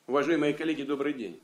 Уважаемые коллеги, добрый день.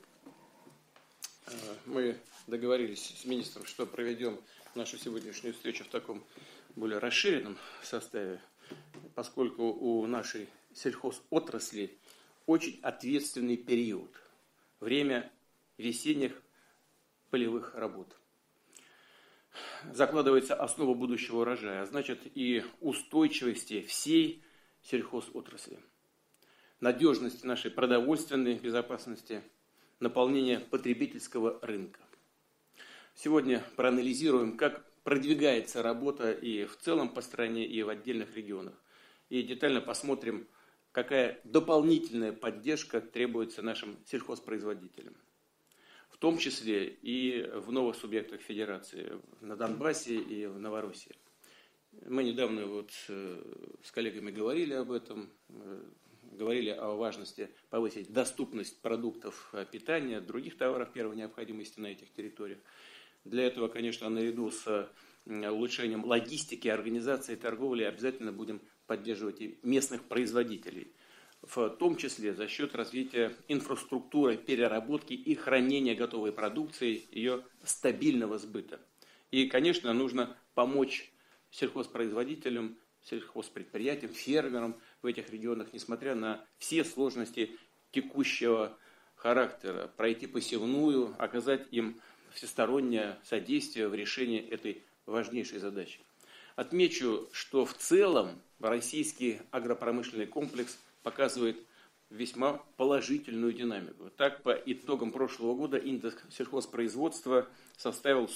Мы договорились с министром, что проведем нашу сегодняшнюю встречу в таком более расширенном составе, поскольку у нашей сельхозотрасли очень ответственный период, время весенних полевых работ. Закладывается основа будущего урожая, а значит и устойчивости всей сельхозотрасли, надежности нашей продовольственной безопасности, наполнения потребительского рынка. Сегодня проанализируем, как продвигается работа и в целом по стране, и в отдельных регионах. И детально посмотрим, какая дополнительная поддержка требуется нашим сельхозпроизводителям. В том числе и в новых субъектах Федерации, на Донбассе и в Новороссии. Мы недавно с коллегами говорили об этом, говорили о важности повысить доступность продуктов питания, других товаров первой необходимости на этих территориях. Для этого, конечно, наряду с улучшением логистики, организации торговли обязательно будем поддерживать и местных производителей, в том числе за счет развития инфраструктуры переработки и хранения готовой продукции, ее стабильного сбыта. И, конечно, нужно помочь сельхозпроизводителям, сельхозпредприятиям, фермерам в этих регионах, несмотря на все сложности текущего характера, пройти посевную, оказать им всестороннее содействие в решении этой важнейшей задачи. Отмечу, что в целом российский агропромышленный комплекс показывает весьма положительную динамику. Так, по итогам прошлого года индекс сельхозпроизводства составил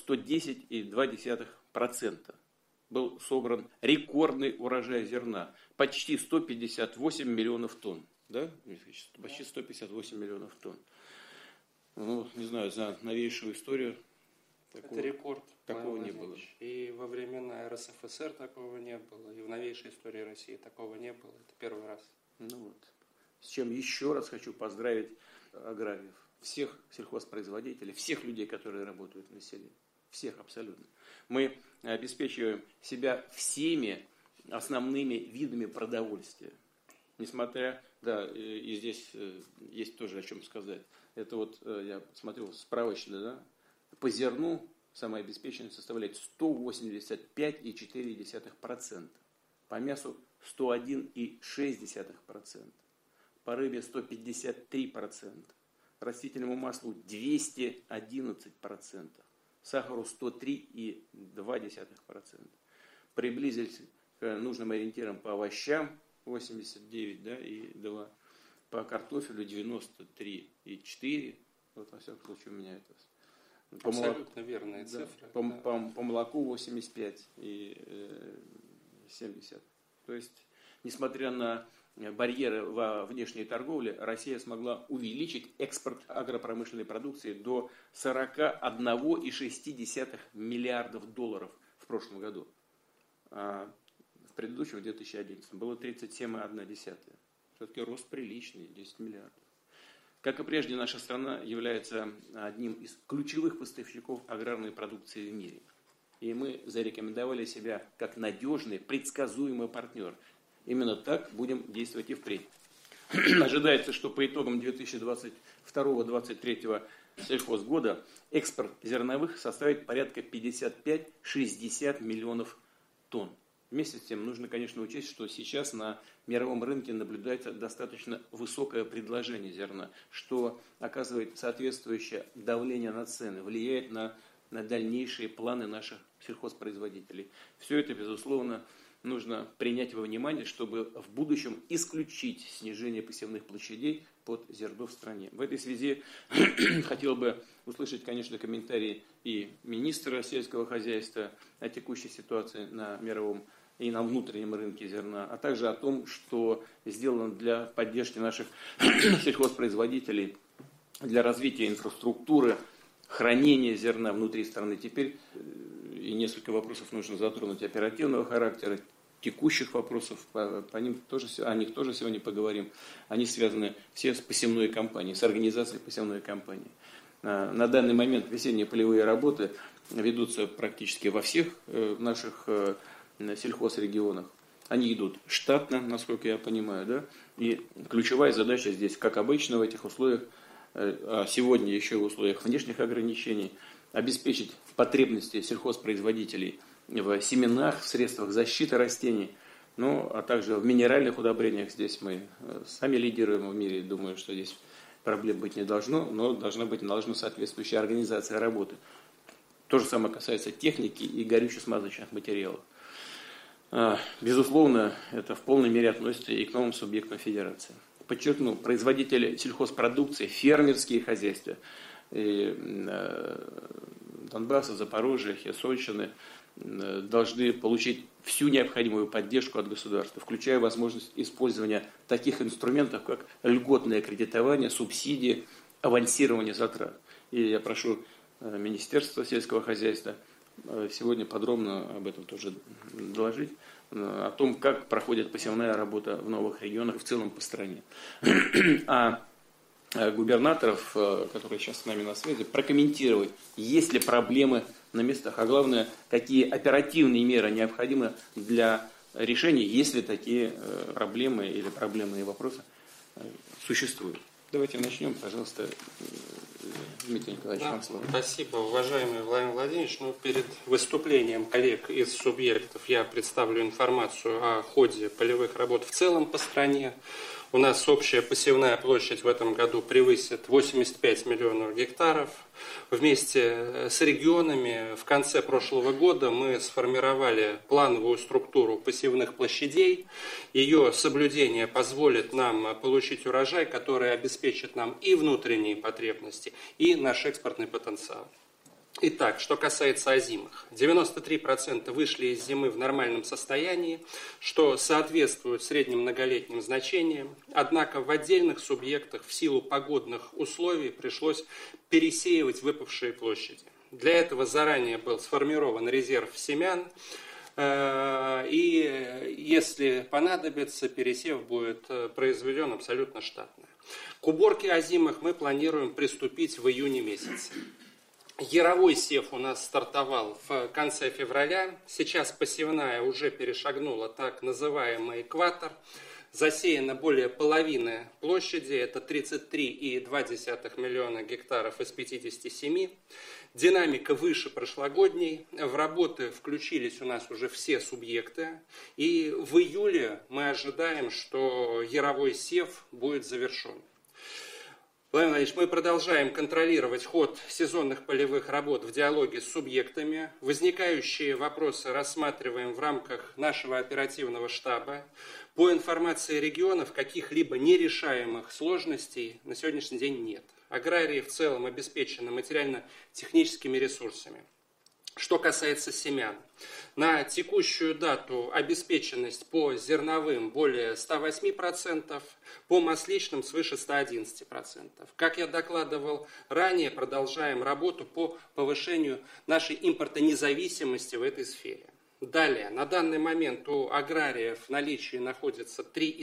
110,2%. Был собран рекордный урожай зерна, почти 158 миллионов тонн. Да? Почти 158 миллионов тонн. Ну, не знаю, за новейшую историю это рекорд. Такого не было. И во времена РСФСР такого не было, и в новейшей истории России такого не было. Это первый раз. Ну вот. С чем еще раз хочу поздравить аграриев, всех сельхозпроизводителей, всех людей, которые работают на селе. Всех абсолютно. Мы обеспечиваем себя всеми основными видами продовольствия. Несмотря, и здесь есть тоже о чем сказать. Это я смотрел справочно, да, по зерну самообеспеченность составляет 185,4%, по мясу 101,6%, по рыбе 153%, растительному маслу 211%, сахару 103,2%. Приблизились к нужным ориентирам по овощам 89,2%, по картофелю 93,4%. Вот во всяком случае у меня это. Абсолютно верная цифра. По молоку 85,70%. То есть, несмотря на барьеры во внешней торговле, Россия смогла увеличить экспорт агропромышленной продукции до 41,6 миллиардов долларов в прошлом году. А в предыдущем, в 2011, было 37,1. Все-таки рост приличный, 10 миллиардов. Как и прежде, наша страна является одним из ключевых поставщиков аграрной продукции в мире. И мы зарекомендовали себя как надежный, предсказуемый партнер. Именно так будем действовать и впредь. Ожидается, что по итогам 2022-2023 сельхозгода экспорт зерновых составит порядка 55-60 миллионов тонн. Вместе с тем нужно, конечно, учесть, что сейчас на мировом рынке наблюдается достаточно высокое предложение зерна, что оказывает соответствующее давление на цены, влияет на дальнейшие планы наших сельхозпроизводителей. Все это, безусловно, нужно принять во внимание, чтобы в будущем исключить снижение посевных площадей под зерно в стране. В этой связи хотел бы услышать, конечно, комментарии и министра сельского хозяйства о текущей ситуации на мировом и на внутреннем рынке зерна, а также о том, что сделано для поддержки наших сельхозпроизводителей, для развития инфраструктуры, хранения зерна внутри страны. Теперь и несколько вопросов нужно затронуть оперативного характера, текущих вопросов, о них тоже сегодня поговорим. Они связаны все с посевной кампанией, с организацией посевной кампании. На данный момент весенние полевые работы ведутся практически во всех наших сельхозрегионах. Они идут штатно, насколько я понимаю, да? И ключевая задача здесь, как обычно в этих условиях, а сегодня еще в условиях внешних ограничений, обеспечить потребности сельхозпроизводителей в семенах, в средствах защиты растений, ну, а также в минеральных удобрениях. Здесь мы сами лидируем в мире, думаю, что здесь проблем быть не должно, но должна соответствующая организация работы. То же самое касается техники и горюче-смазочных материалов. Безусловно, это в полной мере относится и к новым субъектам федерации. Подчеркну, производители сельхозпродукции, фермерские хозяйства Донбасса, Запорожья, Херсонщины должны получить всю необходимую поддержку от государства, включая возможность использования таких инструментов, как льготное кредитование, субсидии, авансирование затрат. И я прошу Министерство сельского хозяйства сегодня подробно об этом тоже доложить, о том, как проходит посевная работа в новых регионах и в целом по стране. А губернаторов, которые сейчас с нами на связи, прокомментировать, есть ли проблемы на местах, а главное, какие оперативные меры необходимы для решения, если такие проблемы или проблемные вопросы существуют. Давайте начнем, пожалуйста, Дмитрий Николаевич, вам слово. Спасибо, уважаемый Владимир Владимирович. Перед выступлением коллег из субъектов я представлю информацию о ходе полевых работ в целом по стране. У нас общая посевная площадь в этом году превысит 85 миллионов гектаров. Вместе с регионами в конце прошлого года мы сформировали плановую структуру посевных площадей. Ее соблюдение позволит нам получить урожай, который обеспечит нам и внутренние потребности, и наш экспортный потенциал. Итак, что касается озимых. 93% вышли из зимы в нормальном состоянии, что соответствует средним многолетним значениям. Однако в отдельных субъектах в силу погодных условий пришлось пересеивать выпавшие площади. Для этого заранее был сформирован резерв семян, и если понадобится, пересев будет произведен абсолютно штатно. К уборке озимых мы планируем приступить в июне месяце. Яровой сев у нас стартовал в конце февраля. Сейчас посевная уже перешагнула так называемый экватор. Засеяно более половины площади, это 33,2 миллиона гектаров из 57. Динамика выше прошлогодней. В работы включились у нас уже все субъекты. И в июле мы ожидаем, что яровой сев будет завершен. Владимир Владимирович, мы продолжаем контролировать ход сезонных полевых работ в диалоге с субъектами. Возникающие вопросы рассматриваем в рамках нашего оперативного штаба. По информации регионов, каких-либо нерешаемых сложностей на сегодняшний день нет. Аграрии в целом обеспечены материально-техническими ресурсами. Что касается семян, на текущую дату обеспеченность по зерновым более 108%, по масличным свыше 111%. Как я докладывал ранее, продолжаем работу по повышению нашей импортонезависимости в этой сфере. Далее, на данный момент у аграриев в наличии находится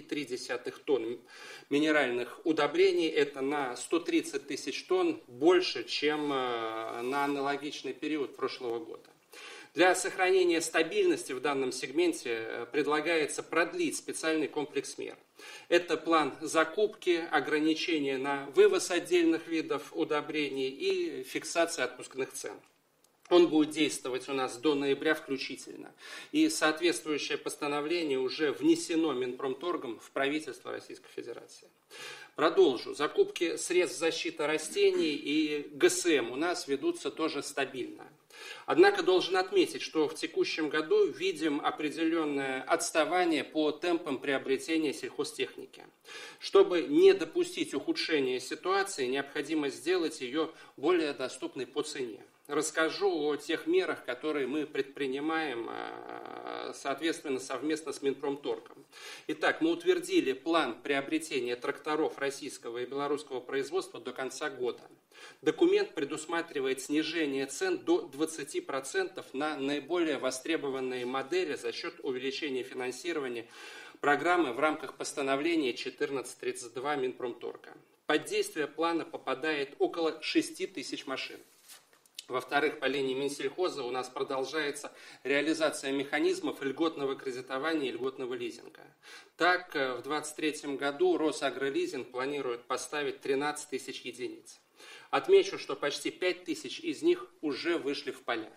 3,3 тонн минеральных удобрений. Это на 130 тысяч тонн больше, чем на аналогичный период прошлого года. Для сохранения стабильности в данном сегменте предлагается продлить специальный комплекс мер. Это план закупки, ограничения на вывоз отдельных видов удобрений и фиксация отпускных цен. Он будет действовать у нас до ноября включительно. И соответствующее постановление уже внесено Минпромторгом в правительство Российской Федерации. Продолжу. Закупки средств защиты растений и ГСМ у нас ведутся тоже стабильно. Однако должен отметить, что в текущем году видим определенное отставание по темпам приобретения сельхозтехники. Чтобы не допустить ухудшения ситуации, необходимо сделать ее более доступной по цене. Расскажу о тех мерах, которые мы предпринимаем, соответственно, совместно с Минпромторгом. Итак, мы утвердили план приобретения тракторов российского и белорусского производства до конца года. Документ предусматривает снижение цен до 20% на наиболее востребованные модели за счет увеличения финансирования программы в рамках постановления 1432 Минпромторга. Под действие плана попадает около 6 тысяч машин. Во-вторых, по линии Минсельхоза у нас продолжается реализация механизмов льготного кредитования и льготного лизинга. Так, в 2023 году Росагролизинг планирует поставить 13 тысяч единиц. Отмечу, что почти 5 тысяч из них уже вышли в поля.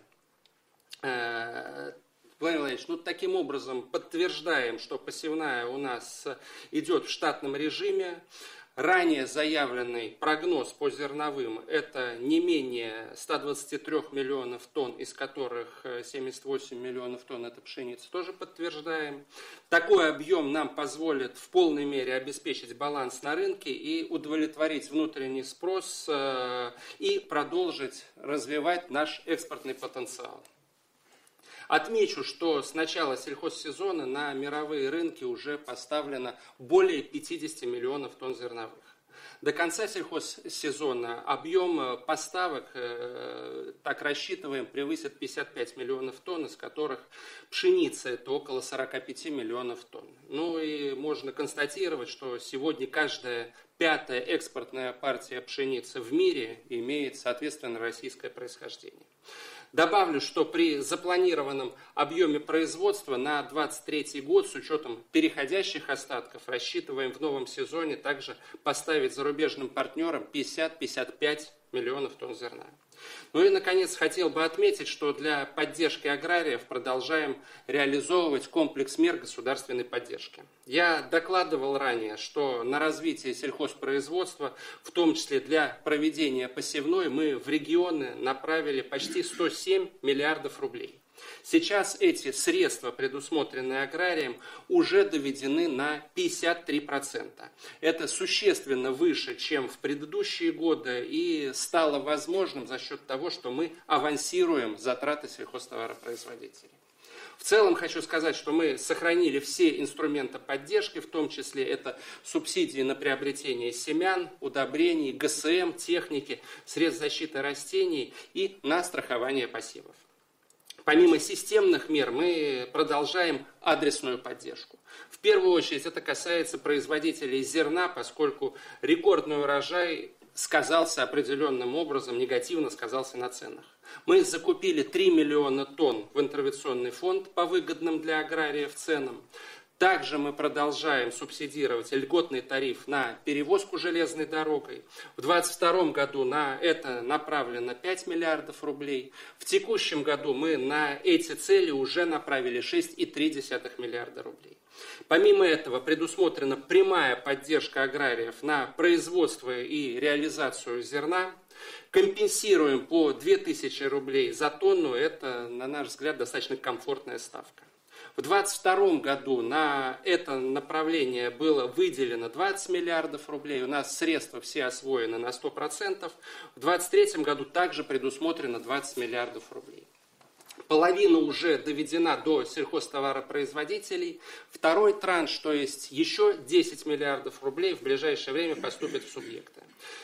Владимир Владимирович, таким образом подтверждаем, что посевная у нас идет в штатном режиме. Ранее заявленный прогноз по зерновым – это не менее 123 миллионов тонн, из которых 78 миллионов тонн – это пшеница, тоже подтверждаем. Такой объем нам позволит в полной мере обеспечить баланс на рынке и удовлетворить внутренний спрос и продолжить развивать наш экспортный потенциал. Отмечу, что с начала сельхозсезона на мировые рынки уже поставлено более 50 миллионов тонн зерновых. До конца сельхозсезона объем поставок, так рассчитываем, превысит 55 миллионов тонн, из которых пшеница – это около 45 миллионов тонн. И можно констатировать, что сегодня каждая пятая экспортная партия пшеницы в мире имеет, соответственно, российское происхождение. Добавлю, что при запланированном объеме производства на 2023 год с учетом переходящих остатков рассчитываем в новом сезоне также поставить зарубежным партнерам 50-55 миллионов тонн зерна. И, наконец, хотел бы отметить, что для поддержки аграриев продолжаем реализовывать комплекс мер государственной поддержки. Я докладывал ранее, что на развитие сельхозпроизводства, в том числе для проведения посевной, мы в регионы направили почти 107 миллиардов рублей. Сейчас эти средства, предусмотренные аграрием, уже доведены на 53%. Это существенно выше, чем в предыдущие годы, и стало возможным за счет того, что мы авансируем затраты сельхозтоваропроизводителей. В целом хочу сказать, что мы сохранили все инструменты поддержки, в том числе это субсидии на приобретение семян, удобрений, ГСМ, техники, средств защиты растений и на страхование посевов. Помимо системных мер мы продолжаем адресную поддержку. В первую очередь это касается производителей зерна, поскольку рекордный урожай сказался определенным образом, негативно сказался на ценах. Мы закупили 3 миллиона тонн в интервенционный фонд по выгодным для аграриев ценам. Также мы продолжаем субсидировать льготный тариф на перевозку железной дорогой. В 2022 году на это направлено 5 миллиардов рублей. В текущем году мы на эти цели уже направили 6,3 миллиарда рублей. Помимо этого предусмотрена прямая поддержка аграриев на производство и реализацию зерна. Компенсируем по 2000 рублей за тонну. Это, на наш взгляд, достаточно комфортная ставка. В 2022 году на это направление было выделено 20 миллиардов рублей. У нас средства все освоены на 100%. В 2023 году также предусмотрено 20 миллиардов рублей. Половина уже доведена до сельхозтоваропроизводителей. Второй транш, то есть еще 10 миллиардов рублей, в ближайшее время поступит в субъекты.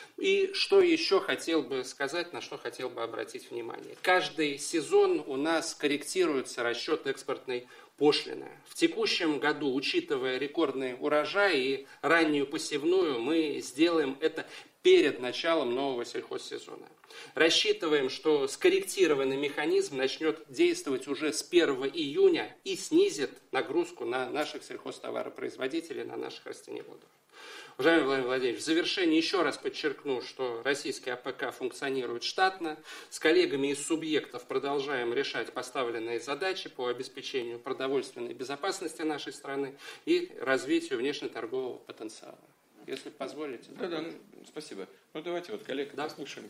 И что еще хотел бы сказать, на что хотел бы обратить внимание. Каждый сезон у нас корректируется расчет экспортной пошлины. В текущем году, учитывая рекордный урожай и раннюю посевную, мы сделаем это перед началом нового сельхозсезона. Рассчитываем, что скорректированный механизм начнет действовать уже с 1 июня и снизит нагрузку на наших сельхозтоваропроизводителей, на наших растениеводов. Уважаемый Владимир Владимирович, в завершение еще раз подчеркну, что российский АПК функционирует штатно. С коллегами из субъектов продолжаем решать поставленные задачи по обеспечению продовольственной безопасности нашей страны и развитию внешнеторгового потенциала. Если позволите. Да, спасибо. Давайте коллег послушаем.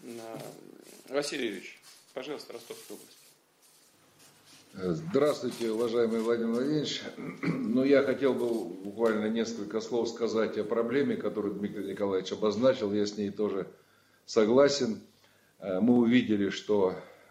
Василий Юрьевич, пожалуйста, Ростовская область. Здравствуйте, уважаемый Владимир Владимирович. Я хотел бы буквально несколько слов сказать о проблеме, которую Дмитрий Николаевич обозначил. Я с ней тоже согласен. Мы увидели, что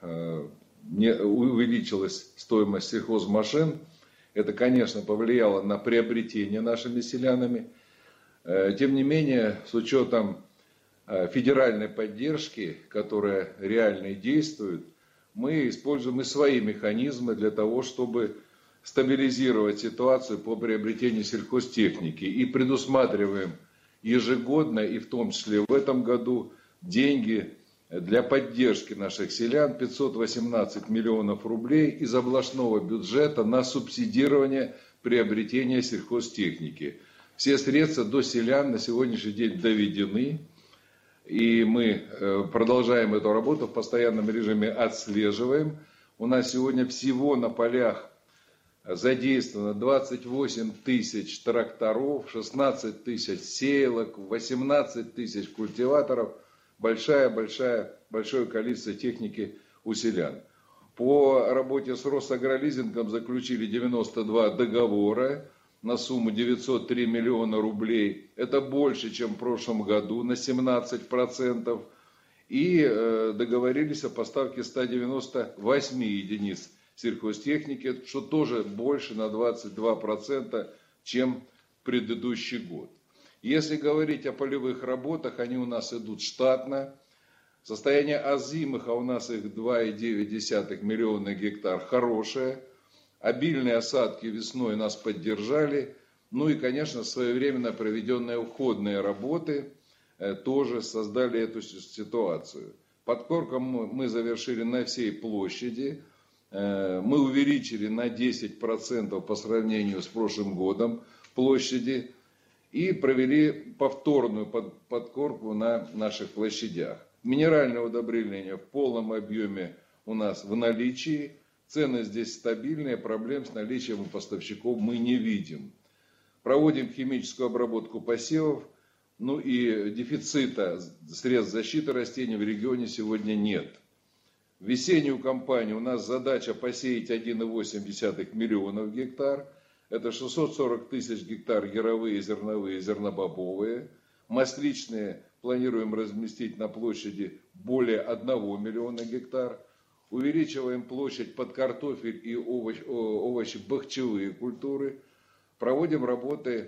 увеличилась стоимость сельхозмашин. Это, конечно, повлияло на приобретение нашими селянами. Тем не менее, с учетом федеральной поддержки, которая реально и действует, мы используем и свои механизмы для того, чтобы стабилизировать ситуацию по приобретению сельхозтехники. И предусматриваем ежегодно, и в том числе в этом году, деньги для поддержки наших селян 518 миллионов рублей из областного бюджета на субсидирование приобретения сельхозтехники. Все средства до селян на сегодняшний день доведены, и мы продолжаем эту работу в постоянном режиме, отслеживаем. У нас сегодня всего на полях задействовано 28 тысяч тракторов, 16 тысяч сеялок, 18 тысяч культиваторов. Большое количество техники у селян. По работе с Росагролизингом заключили 92 договора на сумму 903 миллиона рублей. Это больше, чем в прошлом году, на 17%. И договорились о поставке 198 единиц сельхозтехники, что тоже больше на 22%, чем в предыдущий год. Если говорить о полевых работах, они у нас идут штатно. Состояние озимых, а у нас их 2,9 миллиона гектар, хорошее. Обильные осадки весной нас поддержали. Ну и, конечно, своевременно проведенные уходные работы тоже создали эту ситуацию. Подкорком мы завершили на всей площади. Мы увеличили на 10% по сравнению с прошлым годом площади и провели повторную подкорку на наших площадях. Минеральное удобрение в полном объеме у нас в наличии. Цены здесь стабильные, проблем с наличием у поставщиков мы не видим. Проводим химическую обработку посевов, ну и дефицита средств защиты растений в регионе сегодня нет. В весеннюю кампанию у нас задача посеять 1,8 миллионов гектар. Это 640 тысяч гектар яровые, зерновые, зернобобовые. Масличные планируем разместить на площади более 1 миллиона гектар. Увеличиваем площадь под картофель и овощи, бахчевые культуры. Проводим работы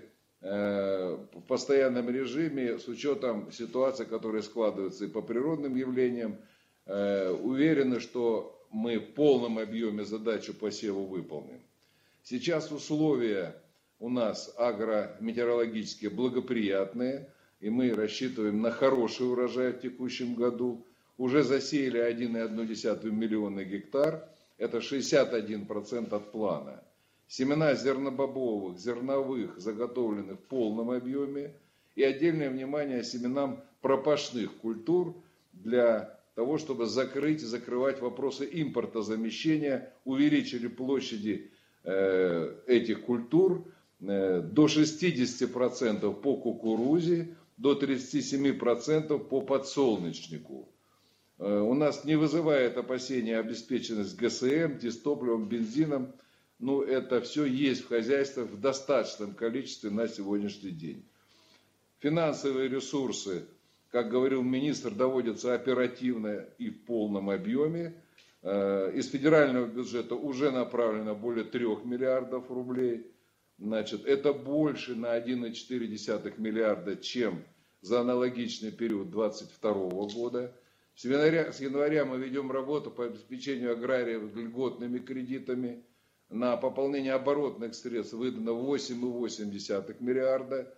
в постоянном режиме с учетом ситуации, которая складывается и по природным явлениям. Уверены, что мы в полном объеме задачу посева выполним. Сейчас условия у нас агрометеорологически благоприятные, и мы рассчитываем на хороший урожай в текущем году. Уже засеяли 1,1 миллиона гектар, это 61% от плана. Семена зернобобовых, зерновых заготовлены в полном объеме. И отдельное внимание семенам пропашных культур для того, чтобы закрыть и закрывать вопросы импортозамещения. Увеличили площади этих культур до 60% по кукурузе, до 37% по подсолнечнику. У нас не вызывает опасения обеспеченность ГСМ, дистопливом, бензином. Ну, это все есть в хозяйстве в достаточном количестве на сегодняшний день. Финансовые ресурсы, как говорил министр, доводятся оперативно и в полном объеме. Из федерального бюджета уже направлено более 3 миллиардов рублей. Значит, это больше на 1,4 миллиарда, чем за аналогичный период 2022 года. С января мы ведем работу по обеспечению аграриев льготными кредитами. На пополнение оборотных средств выдано 8,8 миллиарда.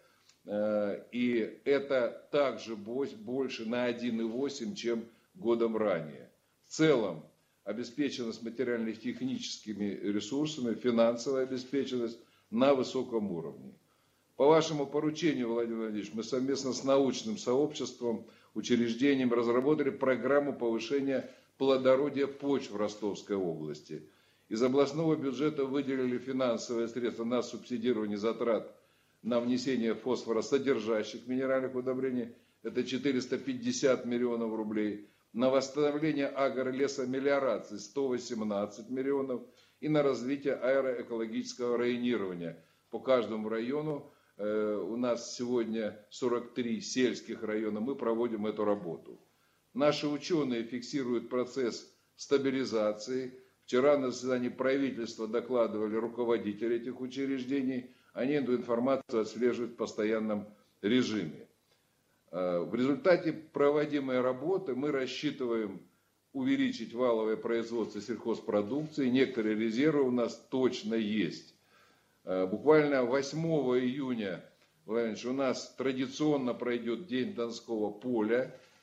И это также больше на 1,8, чем годом ранее. В целом, обеспеченность материально-техническими ресурсами, финансовая обеспеченность на высоком уровне. По вашему поручению, Владимир Владимирович, мы совместно с научным сообществом, учреждением разработали программу повышения плодородия почв в Ростовской области. Из областного бюджета выделили финансовые средства на субсидирование затрат на внесение фосфоросодержащих минеральных удобрений. Это 450 миллионов рублей. На восстановление агролесомелиорации 118 миллионов. И на развитие аэроэкологического районирования. По каждому району, у нас сегодня 43 сельских района, мы проводим эту работу. Наши ученые фиксируют процесс стабилизации. Вчера на заседании правительства докладывали руководители этих учреждений. Они эту информацию отслеживают в постоянном режиме. В результате проводимой работы мы рассчитываем увеличить валовое производство сельхозпродукции. Некоторые резервы у нас точно есть. Буквально 8 июня, Владимир Ильич, у нас традиционно пройдет День Донского поля.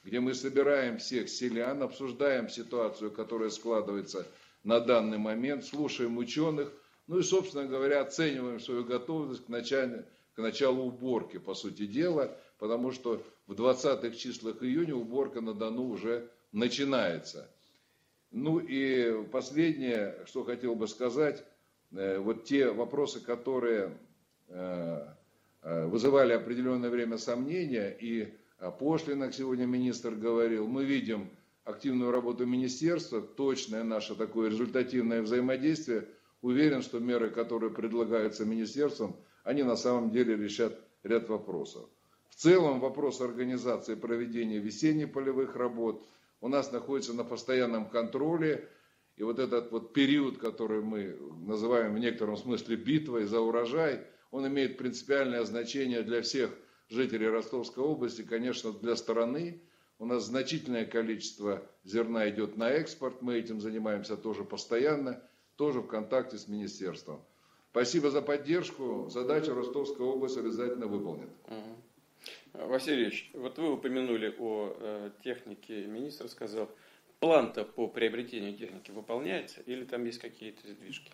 где мы собираем всех селян, обсуждаем ситуацию, которая складывается на данный момент, слушаем ученых, ну и, собственно говоря, оцениваем свою готовность к началу уборки, по сути дела, потому что в 20-х числах июня уборка на Дону уже начинается. Ну и последнее, что хотел бы сказать, вот те вопросы, которые вызывали определенное время сомнения, и о пошлинах сегодня министр говорил, мы видим активную работу министерства, точное наше такое результативное взаимодействие. Уверен, что меры, которые предлагаются министерством, они на самом деле решат ряд вопросов. В целом вопрос организации проведения весенних полевых работ у нас находится на постоянном контроле. И вот этот вот период, который мы называем в некотором смысле битвой за урожай, он имеет принципиальное значение для всех жителей Ростовской области, конечно, для страны. У нас значительное количество зерна идет на экспорт, мы этим занимаемся тоже постоянно, тоже в контакте с министерством. Спасибо за поддержку, задачу Ростовская область обязательно выполнит. Василий Ильич, вот вы упомянули о технике, министр сказал, план-то по приобретению техники выполняется или там есть какие-то сдвижки?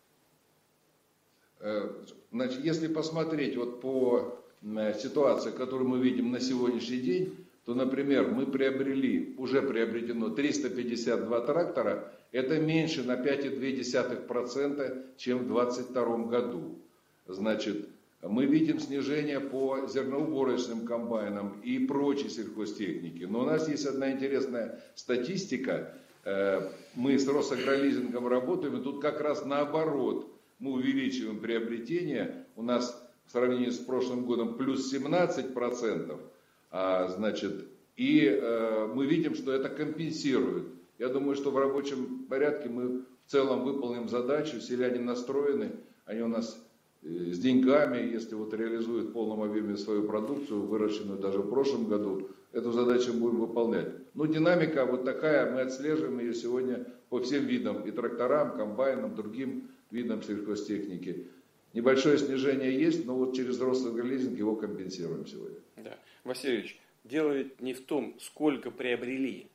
Значит, если посмотреть вот по ситуации, которую мы видим на сегодняшний день, то, например, мы уже приобретено 352 трактора, это меньше на 5,2%, чем в 2022 году. Значит, мы видим снижение по зерноуборочным комбайнам и прочей сельхозтехнике. Но у нас есть одна интересная статистика. Мы с Росагролизингом работаем, и тут как раз наоборот. Мы увеличиваем приобретение. У нас в сравнении с прошлым годом плюс 17%. Значит, и мы видим, что это компенсирует. Я думаю, что в рабочем порядке мы в целом выполним задачу. Селяне настроены, они у нас с деньгами, если вот реализуют в полном объеме свою продукцию, выращенную даже в прошлом году, эту задачу будем выполнять. Но динамика вот такая, мы отслеживаем ее сегодня по всем видам, и тракторам, комбайнам, другим видам сельхозтехники. Небольшое снижение есть, но вот через Росагролизинг его компенсируем сегодня. Да. Василий Ильич, дело ведь не в том, сколько приобрели.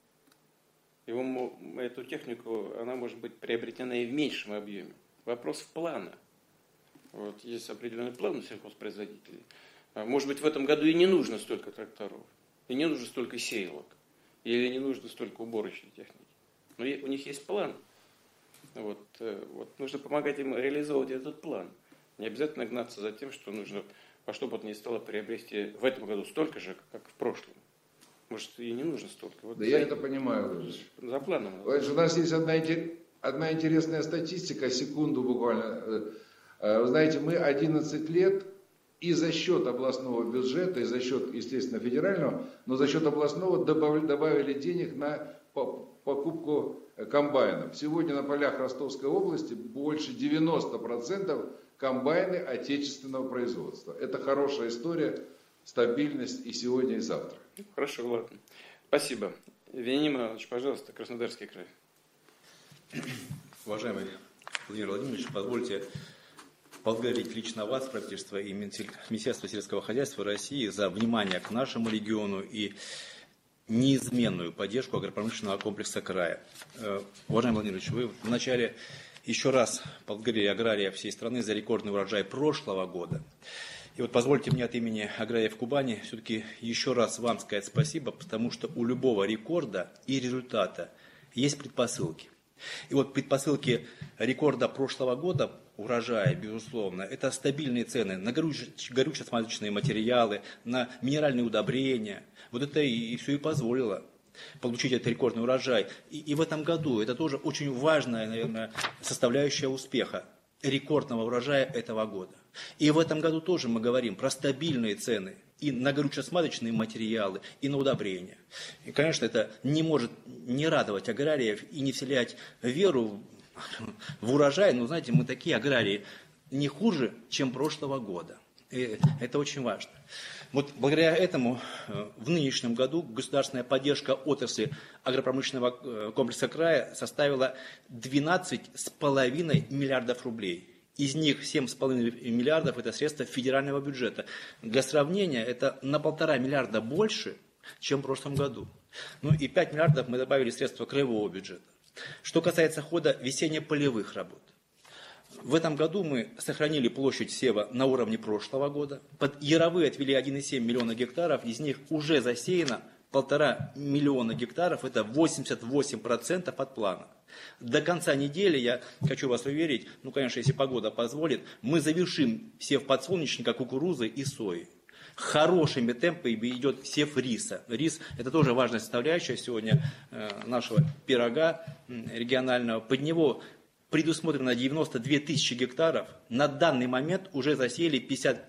Эту технику, она может быть приобретена и в меньшем объеме. Вопрос в плане. Вот, есть определенный план у сельхозпроизводителей. Может быть, в этом году и не нужно столько тракторов, и не нужно столько сеялок, или не нужно столько уборочной техники. Но у них есть план. Вот нужно помогать им реализовывать этот план. Не обязательно гнаться за тем, что нужно во что бы то ни стало приобрести в этом году столько же, как в прошлом. Может, и не нужно столько. Вот да я это понимаю. За планом. У нас есть одна интересная статистика, секунду буквально. Вы знаете, мы 11 лет и за счет областного бюджета, и за счет, естественно, федерального, но за счет областного добавили денег на покупку комбайнов. Сегодня на полях Ростовской области больше 90% комбайны отечественного производства. Это хорошая история, стабильность и сегодня, и завтра. Хорошо, ладно. Спасибо. Вениамин Иванович, пожалуйста, Краснодарский край. Уважаемый Владимир Владимирович, позвольте поблагодарить лично вас, правительство и Министерство сельского хозяйства России за внимание к нашему региону и неизменную поддержку агропромышленного комплекса края. Уважаемый Владимир Владимирович, вы вначале еще раз поблагодарили агрария всей страны за рекордный урожай прошлого года. И вот позвольте мне от имени аграриев Кубани все-таки еще раз вам сказать спасибо, потому что у любого рекорда и результата есть предпосылки. И вот предпосылки рекорда прошлого года, урожая, безусловно, это стабильные цены на горюче-смазочные материалы, на минеральные удобрения. Вот это и все и позволило получить этот рекордный урожай. И в этом году это тоже очень важная, наверное, составляющая успеха рекордного урожая этого года. И в этом году тоже мы говорим про стабильные цены и на горюче-смазочные материалы, и на удобрения. И, конечно, это не может не радовать аграриев и не вселять веру в урожай. Но, знаете, мы такие аграрии не хуже, чем прошлого года. И это очень важно. Вот благодаря этому в нынешнем году государственная поддержка отрасли агропромышленного комплекса края составила 12,5 миллиардов рублей. Из них 7,5 миллиардов это средства федерального бюджета. Для сравнения, это на 1,5 миллиарда больше, чем в прошлом году. Ну и 5 миллиардов мы добавили средства краевого бюджета. Что касается хода весенне-полевых работ. В этом году мы сохранили площадь сева на уровне прошлого года. Под яровые отвели 1,7 миллиона гектаров, из них уже засеяно 1,5 миллиона гектаров, это 88% от плана. До конца недели, я хочу вас уверить, ну конечно, если погода позволит, мы завершим сев подсолнечника, кукурузы и сои. Хорошими темпами идет сев риса. Рис – это тоже важная составляющая сегодня нашего пирога регионального. Под него предусмотрено 92 тысячи гектаров. На данный момент уже засеяли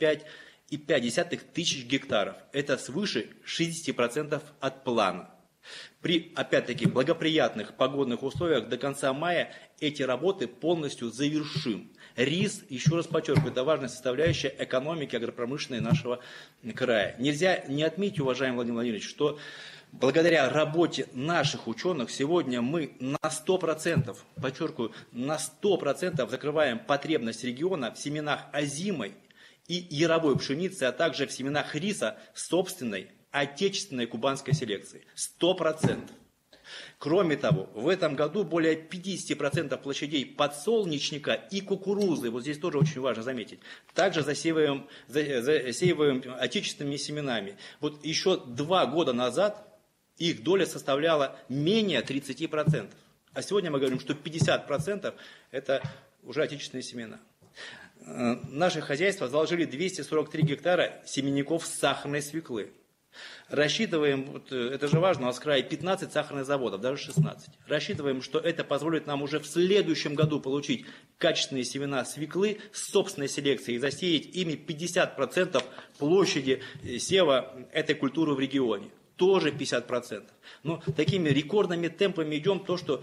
55,5 тысяч гектаров. Это свыше 60% от плана. При, опять-таки, благоприятных погодных условиях до конца мая эти работы полностью завершим. Рис, еще раз подчеркиваю, это важная составляющая экономики агропромышленной нашего края. Нельзя не отметить, уважаемый Владимир Владимирович, что благодаря работе наших ученых сегодня мы на 100%, подчеркиваю, на 100% закрываем потребность региона в семенах озимой и яровой пшеницы, а также в семенах риса собственной отечественной кубанской селекции. 100%. Кроме того, в этом году более 50% площадей подсолнечника и кукурузы, вот здесь тоже очень важно заметить, также засеиваем отечественными семенами. Вот еще 2 года назад их доля составляла менее 30%. А сегодня мы говорим, что 50% это уже отечественные семена. Наши хозяйства заложили 243 гектара семенников сахарной свеклы. Рассчитываем, вот это же важно, у нас в крае 15 сахарных заводов, даже 16. Рассчитываем, что это позволит нам уже в следующем году получить качественные семена свеклы с собственной селекцией и засеять ими 50% площади сева этой культуры в регионе. Тоже 50%. Но такими рекордными темпами идем, то что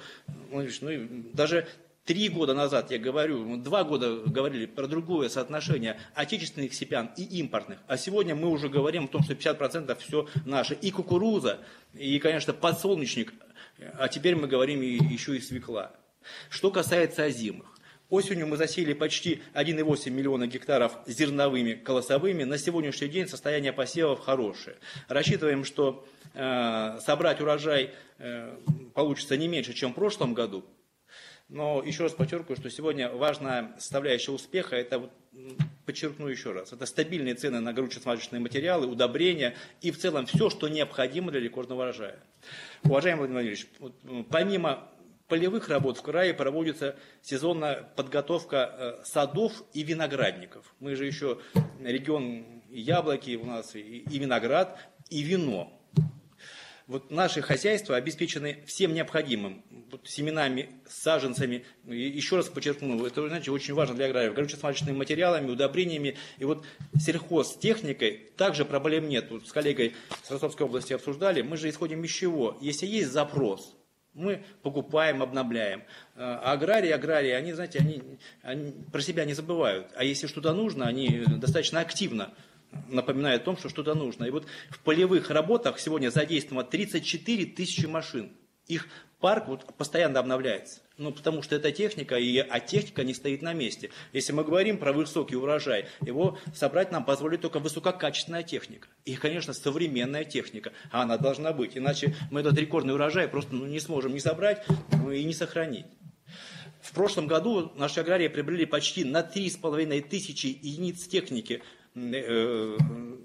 даже 3 года назад, я говорю, 2 года говорили про другое соотношение отечественных семян и импортных. А сегодня мы уже говорим о том, что 50% все наше. И кукуруза, и, конечно, подсолнечник, а теперь мы говорим еще и свекла. Что касается озимых. Осенью мы засеяли почти 1,8 миллиона гектаров зерновыми, колосовыми. На сегодняшний день состояние посевов хорошее. Рассчитываем, что собрать урожай получится не меньше, чем в прошлом году. Но еще раз подчеркиваю, что сегодня важная составляющая успеха, это, подчеркну еще раз, это стабильные цены на горюче-смазочные материалы, удобрения и в целом все, что необходимо для рекордного урожая. Уважаемый Владимир Владимирович, помимо полевых работ в крае проводится сезонная подготовка садов и виноградников. Мы же еще регион яблоки у нас, и виноград, и вино. Вот наши хозяйства обеспечены всем необходимым, вот, семенами, саженцами, и еще раз подчеркну, это, знаете, очень важно для аграриев, горюче-смазочными материалами, удобрениями, и вот сельхозтехникой также проблем нет. Вот с коллегой с Ростовской области обсуждали, мы же исходим из чего? Если есть запрос, мы покупаем, обновляем. А аграрии, они, знаете, они про себя не забывают, а если что-то нужно, они достаточно активно напоминает о том, что что-то нужно. И вот в полевых работах сегодня задействовано 34 тысячи машин. Их парк вот постоянно обновляется. Ну, потому что это техника, а техника не стоит на месте. Если мы говорим про высокий урожай, его собрать нам позволит только высококачественная техника. И, конечно, современная техника. А она должна быть. Иначе мы этот рекордный урожай просто не сможем ни собрать, и не сохранить. В прошлом году наши аграрии приобрели почти на 3,5 тысячи единиц техники. Нет,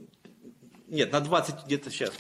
на 20, где-то сейчас,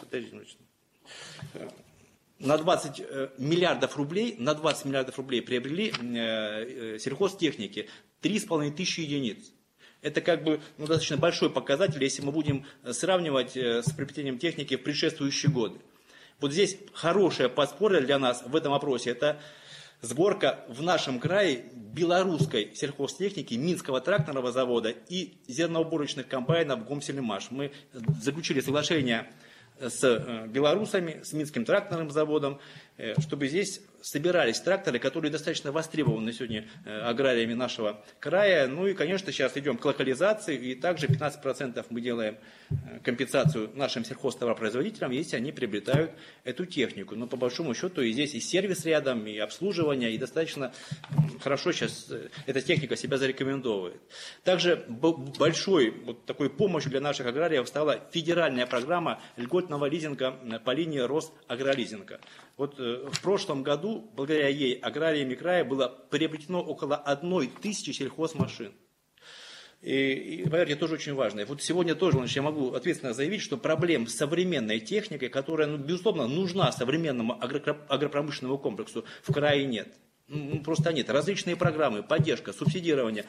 на 20 миллиардов рублей приобрели сельхозтехники, 3,5 тысячи единиц. Это как бы достаточно большой показатель, если мы будем сравнивать с приобретением техники в предшествующие годы. Вот здесь хорошее подспорье для нас в этом вопросе, это сборка в нашем крае белорусской сельхозтехники, Минского тракторного завода и зерноуборочных комбайнов Гомсельмаш. Мы заключили соглашение с белорусами, с Минским тракторным заводом, чтобы здесь собирались тракторы, которые достаточно востребованы сегодня аграриями нашего края. Ну и, конечно, сейчас идем к локализации, и также 15% мы делаем компенсацию нашим сельхозтоваропроизводителям, если они приобретают эту технику. Но по большому счету и здесь и сервис рядом, и обслуживание, и достаточно хорошо сейчас эта техника себя зарекомендовывает. Также большой вот такой помощью для наших аграриев стала федеральная программа льготного лизинга по линии Росагролизинга. Вот в прошлом году, благодаря ей, аграриями края было приобретено около 1000 сельхозмашин. И поверьте, тоже очень важно. И вот сегодня тоже я могу ответственно заявить, что проблем с современной техникой, которая, безусловно, нужна современному агропромышленному комплексу, в крае нет. Просто нет. Различные программы, поддержка, субсидирование,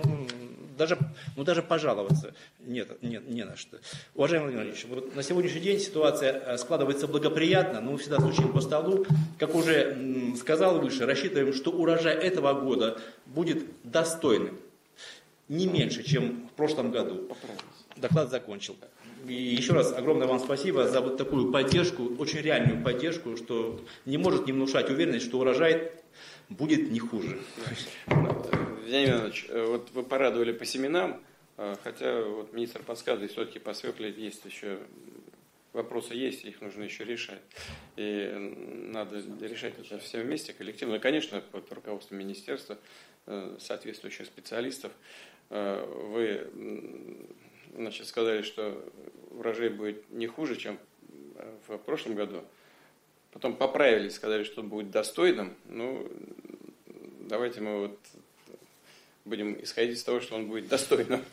даже пожаловаться не на что. Уважаемый Владимир Владимирович, вот на сегодняшний день ситуация складывается благоприятно, но мы всегда стучим по столу. Как уже сказал выше, рассчитываем, что урожай этого года будет достойным. Не меньше, чем в прошлом году. Доклад закончил. И еще раз огромное вам спасибо за вот такую поддержку, очень реальную поддержку, что не может не внушать уверенность, что урожай будет не хуже. Владимир Иванович, вот вы порадовали по семенам, хотя вот министр подсказывает, все-таки по свекле есть еще вопросы, есть, их нужно еще решать. И надо решать это все вместе, коллективно. И, конечно, под руководством министерства, соответствующих специалистов. Вы, сказали, что урожай будет не хуже, чем в прошлом году. Потом поправились, сказали, что он будет достойным. Давайте мы вот будем исходить из того, что он будет достойным.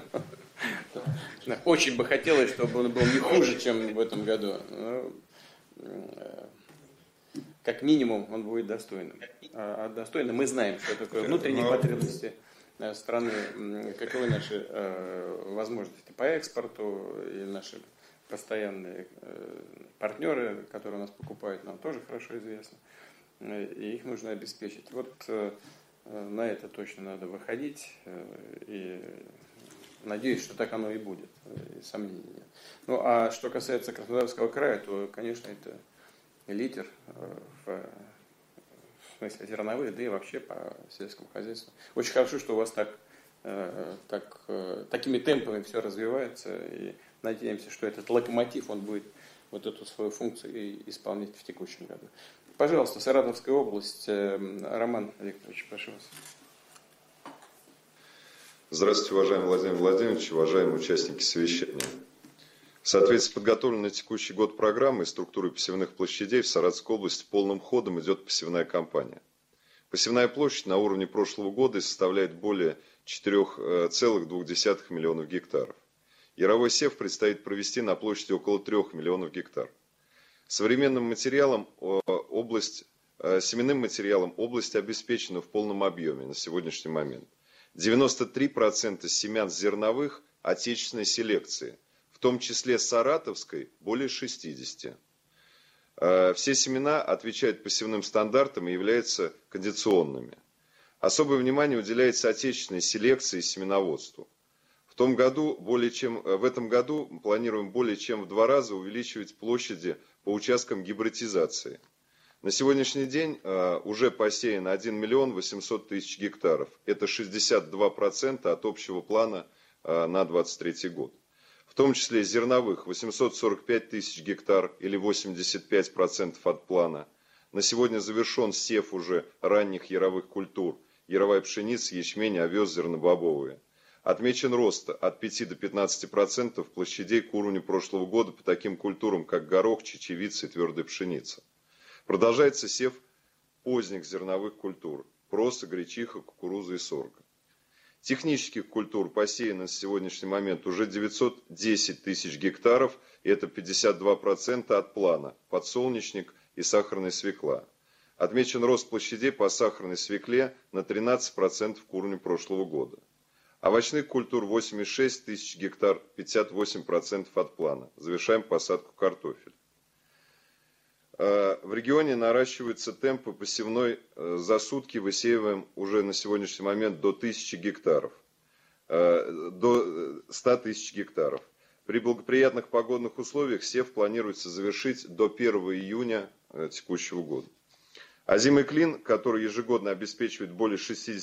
Очень бы хотелось, чтобы он был не хуже, чем в этом году. Но, как минимум, он будет достойным. А достойным мы знаем, что такое внутренние потребности страны, каковы наши возможности по экспорту, и наши постоянные партнеры, которые у нас покупают, нам тоже хорошо известно. И их нужно обеспечить. Вот на это точно надо выходить. И надеюсь, что так оно и будет. И сомнений нет. А что касается Краснодарского края, то, конечно, это лидер в смысле зерновых, да и вообще по сельскому хозяйству. Очень хорошо, что у вас такими темпами все развивается. И надеемся, что этот локомотив, он будет вот эту свою функцию исполнять в текущем году. Пожалуйста, Саратовская область. Роман Викторович, прошу вас. Здравствуйте, уважаемый Владимир Владимирович, уважаемые участники совещания. В соответствии с подготовленной на текущий год программой и структурой посевных площадей в Саратовской области полным ходом идет посевная кампания. Посевная площадь на уровне прошлого года составляет более 4,2 миллионов гектаров. Яровой сев предстоит провести на площади около 3 миллионов гектаров. Современным материалом семенным материалом область обеспечена в полном объеме на сегодняшний момент. 93% семян зерновых отечественной селекции, в том числе саратовской более 60%. Все семена отвечают посевным стандартам и являются кондиционными. Особое внимание уделяется отечественной селекции и семеноводству. В этом году мы планируем более чем в 2 раза увеличивать площади по участкам гибридизации. На сегодняшний день уже посеяно 1 800 000 гектаров. Это 62% от общего плана на 2023 год. В том числе зерновых 845 000 гектар или 85% от плана. На сегодня завершен сев уже ранних яровых культур. Яровая пшеница, ячмень, овес, зернобобовые. Отмечен рост от 5 до 15% площадей к уровню прошлого года по таким культурам, как горох, чечевица и твердая пшеница. Продолжается сев поздних зерновых культур – проса, гречиха, кукуруза и сорга. Технических культур посеяно на сегодняшний момент уже 910 000 гектаров, и это 52% от плана, подсолнечник и сахарная свекла. Отмечен рост площадей по сахарной свекле на 13% к уровню прошлого года. Овощных культур 86 000 гектар, 58% от плана. Завершаем посадку картофеля. В регионе наращиваются темпы посевной, за сутки высеиваем уже на сегодняшний момент до 1000 гектаров, до 100 000 гектаров. При благоприятных погодных условиях сев планируется завершить до 1 июня текущего года. Озимый клин, который ежегодно обеспечивает более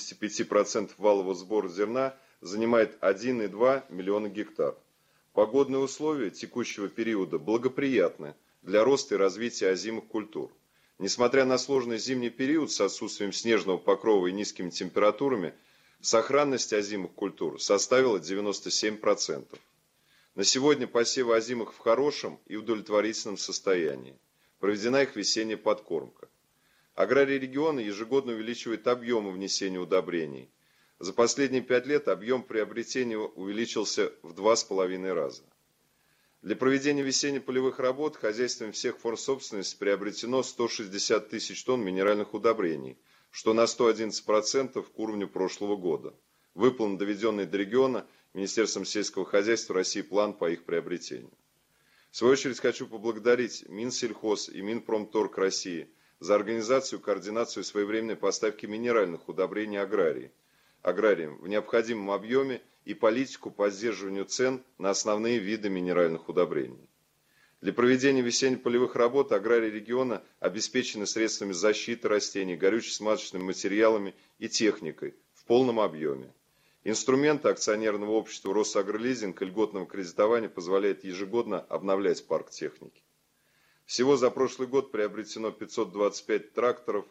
65% валового сбора зерна, занимает 1,2 миллиона гектар. Погодные условия текущего периода благоприятны для роста и развития озимых культур. Несмотря на сложный зимний период с отсутствием снежного покрова и низкими температурами, сохранность озимых культур составила 97%. На сегодня посевы озимых в хорошем и удовлетворительном состоянии. Проведена их весенняя подкормка. Аграрий региона ежегодно увеличивает объемы внесения удобрений. За последние 5 лет объем приобретения увеличился в 2,5 раза. Для проведения весенне-полевых работ хозяйствами всех форм собственности приобретено 160 тысяч тонн минеральных удобрений, что на 111% к уровню прошлого года. Выполнен доведенный до региона Министерством сельского хозяйства России план по их приобретению. В свою очередь хочу поблагодарить Минсельхоз и Минпромторг России за организацию, координацию и своевременной поставки минеральных удобрений аграриям в необходимом объеме и политику по сдерживанию цен на основные виды минеральных удобрений. Для проведения весенне-полевых работ аграрии региона обеспечены средствами защиты растений, горюче-смазочными материалами и техникой в полном объеме. Инструменты акционерного общества «Росагролизинг» и льготного кредитования позволяют ежегодно обновлять парк техники. Всего за прошлый год приобретено 525 тракторов,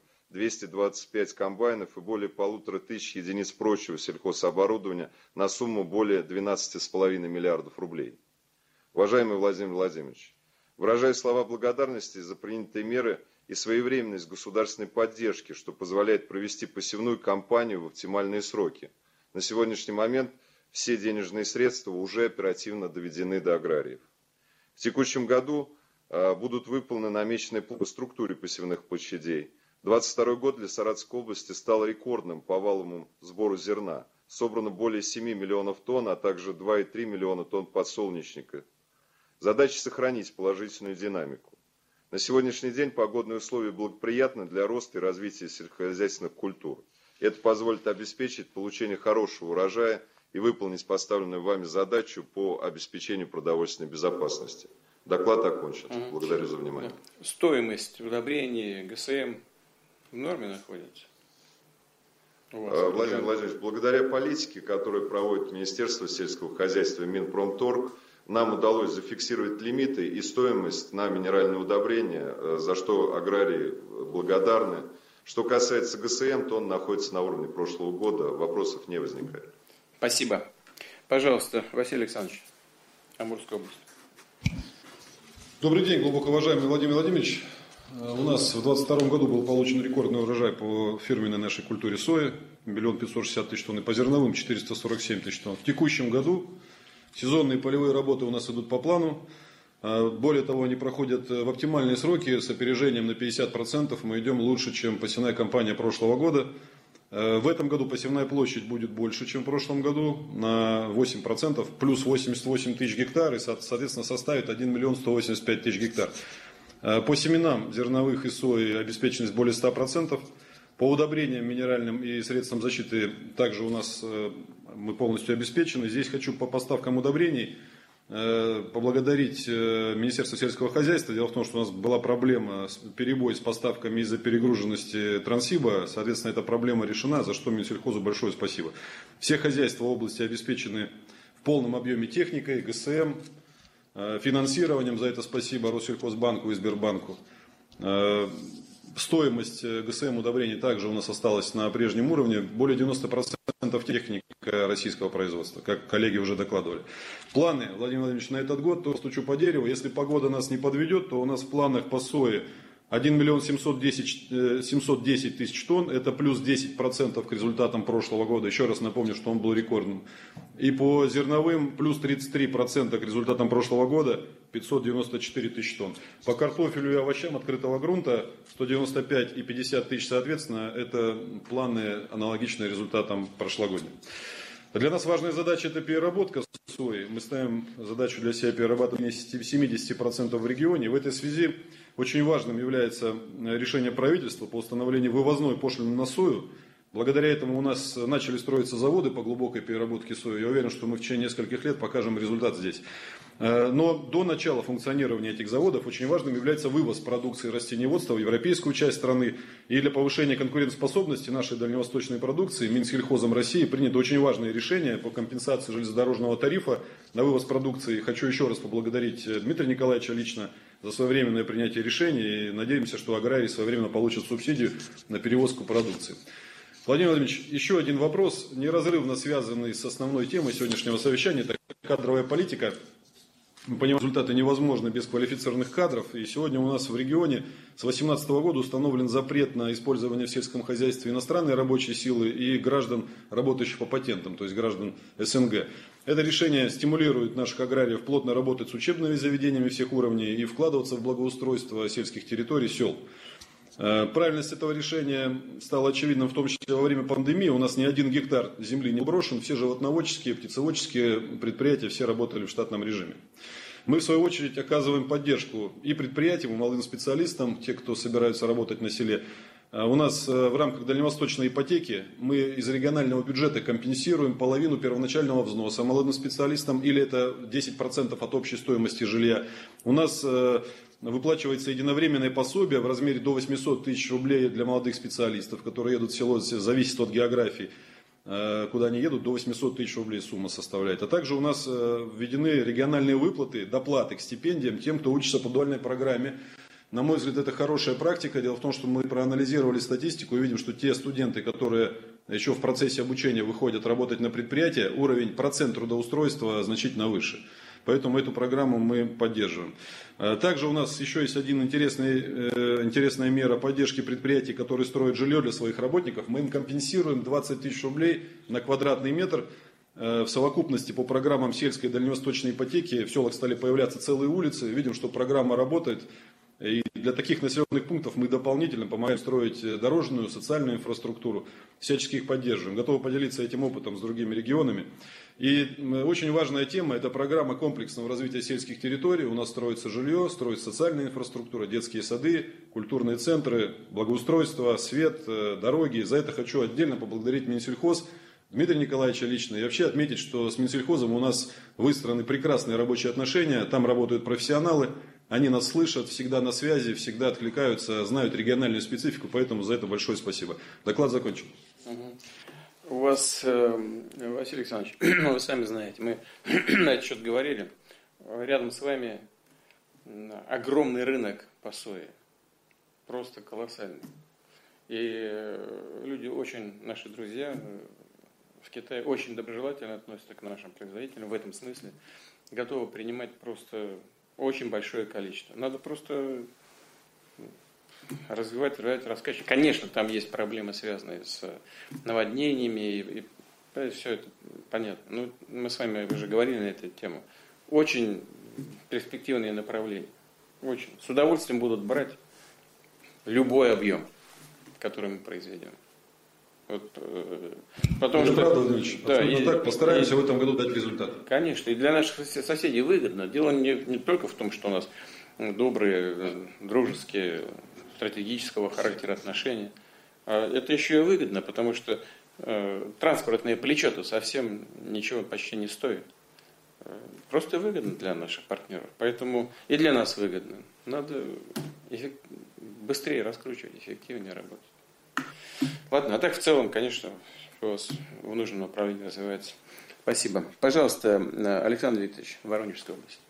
225 комбайнов и более 1500 единиц прочего сельхозоборудования на сумму более 12,5 миллиардов рублей. Уважаемый Владимир Владимирович, выражаю слова благодарности за принятые меры и своевременность государственной поддержки, что позволяет провести посевную кампанию в оптимальные сроки. На сегодняшний момент все денежные средства уже оперативно доведены до аграриев. В текущем году будут выполнены намеченные по структуре посевных площадей. 2022 год для Саратовской области стал рекордным по валовому сбору зерна. Собрано более 7 миллионов тонн, а также 2,3 миллиона тонн подсолнечника. Задача сохранить положительную динамику. На сегодняшний день погодные условия благоприятны для роста и развития сельскохозяйственных культур. Это позволит обеспечить получение хорошего урожая и выполнить поставленную вами задачу по обеспечению продовольственной безопасности. Доклад окончен. Благодарю за внимание. Стоимость удобрений ГСМ в норме находится? Владимир Владимирович, благодаря политике, которую проводит Министерство сельского хозяйства и Минпромторг, нам удалось зафиксировать лимиты и стоимость на минеральные удобрения, за что аграрии благодарны. Что касается ГСМ, то он находится на уровне прошлого года, вопросов не возникает. Спасибо. Пожалуйста, Василий Александрович, Амурская область. Добрый день, глубоко уважаемый Владимир Владимирович. У нас в 2022 году был получен рекордный урожай по фирменной нашей культуре сои, 1 560 000 тонн, и по зерновым 447 000 тонн. В текущем году сезонные полевые работы у нас идут по плану. Более того, они проходят в оптимальные сроки с опережением на 50%. Мы идем лучше, чем посевная кампания прошлого года. В этом году посевная площадь будет больше, чем в прошлом году, на 8%, плюс 88 тысяч гектар, и, соответственно, составит 1 185 000 гектар. По семенам зерновых и сои обеспеченность более 100%. По удобрениям минеральным и средствам защиты также у нас мы полностью обеспечены. Здесь хочу по поставкам удобрений поблагодарить Министерство сельского хозяйства. Дело в том, что у нас была проблема, перебой с поставками из-за перегруженности Транссиба. Соответственно, эта проблема решена, за что Минсельхозу большое спасибо. Все хозяйства области обеспечены в полном объеме техникой, ГСМ, финансированием. За это спасибо Россельхозбанку и Сбербанку. Стоимость ГСМ удобрений также у нас осталась на прежнем уровне. Более 90% техника российского производства, как коллеги уже докладывали. Планы, Владимир Владимирович, на этот год, то стучу по дереву, если погода нас не подведет, то у нас в планах по сое 1 710 тысяч тонн, это плюс 10% к результатам прошлого года. Еще раз напомню, что он был рекордным. И по зерновым плюс 33% к результатам прошлого года, 594 тысячи тонн. По картофелю и овощам открытого грунта 195 и 50 тысяч соответственно, это планы аналогичные результатам прошлогодним. Для нас важная задача – это переработка сои. Мы ставим задачу для себя перерабатывания 70% в регионе. В этой связи очень важным является решение правительства по установлению вывозной пошлины на сою. Благодаря этому у нас начали строиться заводы по глубокой переработке сои. Я уверен, что мы в течение нескольких лет покажем результат здесь. Но до начала функционирования этих заводов очень важным является вывоз продукции растениеводства в европейскую часть страны. И для повышения конкурентоспособности нашей дальневосточной продукции Минсельхозом России принято очень важное решение по компенсации железнодорожного тарифа на вывоз продукции. Хочу еще раз поблагодарить Дмитрия Николаевича лично за своевременное принятие решения. И надеемся, что аграрии своевременно получат субсидию на перевозку продукции. Владимир Владимирович, еще один вопрос, неразрывно связанный с основной темой сегодняшнего совещания. Это кадровая политика. Мы понимаем, результаты невозможны без квалифицированных кадров. И сегодня у нас в регионе с 2018 года установлен запрет на использование в сельском хозяйстве иностранной рабочей силы и граждан, работающих по патентам, то есть граждан СНГ. Это решение стимулирует наших аграриев плотно работать с учебными заведениями всех уровней и вкладываться в благоустройство сельских территорий, сел. Правильность этого решения стала очевидна в том числе во время пандемии. У нас ни один гектар земли не брошен, все животноводческие, птицеводческие предприятия, все работали в штатном режиме. Мы, в свою очередь, оказываем поддержку и предприятиям, и молодым специалистам, те, кто собираются работать на селе. У нас в рамках дальневосточной ипотеки мы из регионального бюджета компенсируем половину первоначального взноса молодым специалистам, или это 10% от общей стоимости жилья. У нас выплачивается единовременное пособие в размере до 800 тысяч рублей для молодых специалистов, которые едут в село, зависит от географии, куда они едут, до 800 тысяч рублей сумма составляет. А также у нас введены региональные выплаты, доплаты к стипендиям тем, кто учится по дуальной программе. На мой взгляд, это хорошая практика. Дело в том, что мы проанализировали статистику и видим, что те студенты, которые еще в процессе обучения выходят работать на предприятие, уровень, процент трудоустройства значительно выше. Поэтому эту программу мы поддерживаем. Также у нас еще есть один интересная мера поддержки предприятий, которые строят жилье для своих работников. Мы им компенсируем 20 тысяч рублей на квадратный метр. В совокупности по программам сельской и дальневосточной ипотеки в селах стали появляться целые улицы. Видим, что программа работает. И для таких населенных пунктов мы дополнительно помогаем строить дорожную, социальную инфраструктуру, всячески их поддерживаем. Готовы поделиться этим опытом с другими регионами. И очень важная тема – это программа комплексного развития сельских территорий. У нас строится жилье, строится социальная инфраструктура, детские сады, культурные центры, благоустройство, свет, дороги. За это хочу отдельно поблагодарить Минсельхоз, Дмитрия Николаевича лично. И вообще отметить, что с Минсельхозом у нас выстроены прекрасные рабочие отношения. Там работают профессионалы. Они нас слышат, всегда на связи, всегда откликаются, знают региональную специфику, поэтому за это большое спасибо. Доклад закончен. У вас, Василий Александрович, вы сами знаете, мы на этот счет говорили, рядом с вами огромный рынок по сое, просто колоссальный. И люди очень, наши друзья в Китае очень доброжелательно относятся к нашим производителям в этом смысле, готовы принимать просто очень большое количество. Надо просто развивать, раскачивать. Конечно, там есть проблемы, связанные с наводнениями, и все это понятно. Но мы с вами уже говорили на эту тему. Очень перспективные направления. Очень. С удовольствием будут брать любой объем, который мы произведем. Вот, потому это что, правда, Владимирович, да, так, постараемся в этом году дать результат. Конечно, и для наших соседей выгодно. Дело не только в том, что у нас добрые, дружеские, стратегического характера отношения. Это еще и выгодно, потому что транспортное плечо-то совсем ничего почти не стоит. Просто выгодно для наших партнеров. Поэтому и для нас выгодно. Надо быстрее раскручивать, эффективнее работать. Ладно, а так в целом, конечно, у вас в нужном направлении развивается. Спасибо. Пожалуйста, Александр Викторович, Воронежская область.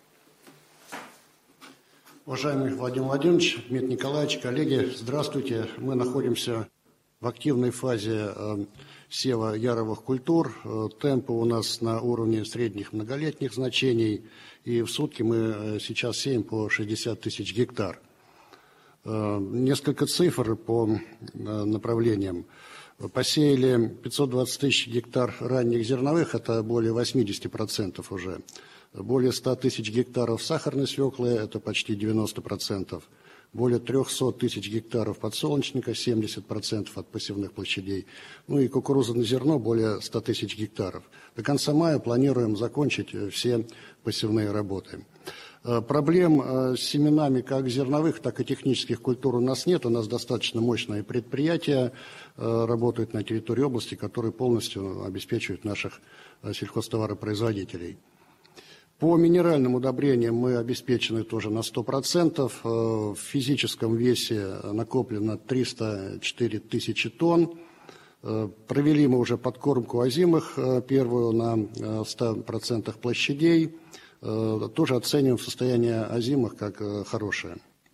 Уважаемый Владимир Владимирович, Дмитрий Николаевич, коллеги, здравствуйте. Мы находимся в активной фазе сева яровых культур. Темпы у нас на уровне средних многолетних значений. И в сутки мы сейчас сеем по 60 тысяч гектар. Несколько цифр по направлениям. Посеяли 520 тысяч гектар ранних зерновых, это более 80% уже. Более 100 тысяч гектаров сахарной свеклы, это почти 90%. Более 300 тысяч гектаров подсолнечника, 70% от посевных площадей. Ну и кукурузное зерно, более 100 тысяч гектаров. До конца мая планируем закончить все посевные работы. Проблем с семенами как зерновых, так и технических культур у нас нет. У нас достаточно мощные предприятия работают на территории области, которые полностью обеспечивают наших сельхозтоваропроизводителей. По минеральным удобрениям мы обеспечены тоже на 100%. В физическом весе накоплено 304 тысячи тонн. Провели мы уже подкормку озимых первую на 100% площадей. Тоже оцениваем состояние озимых как хорошее.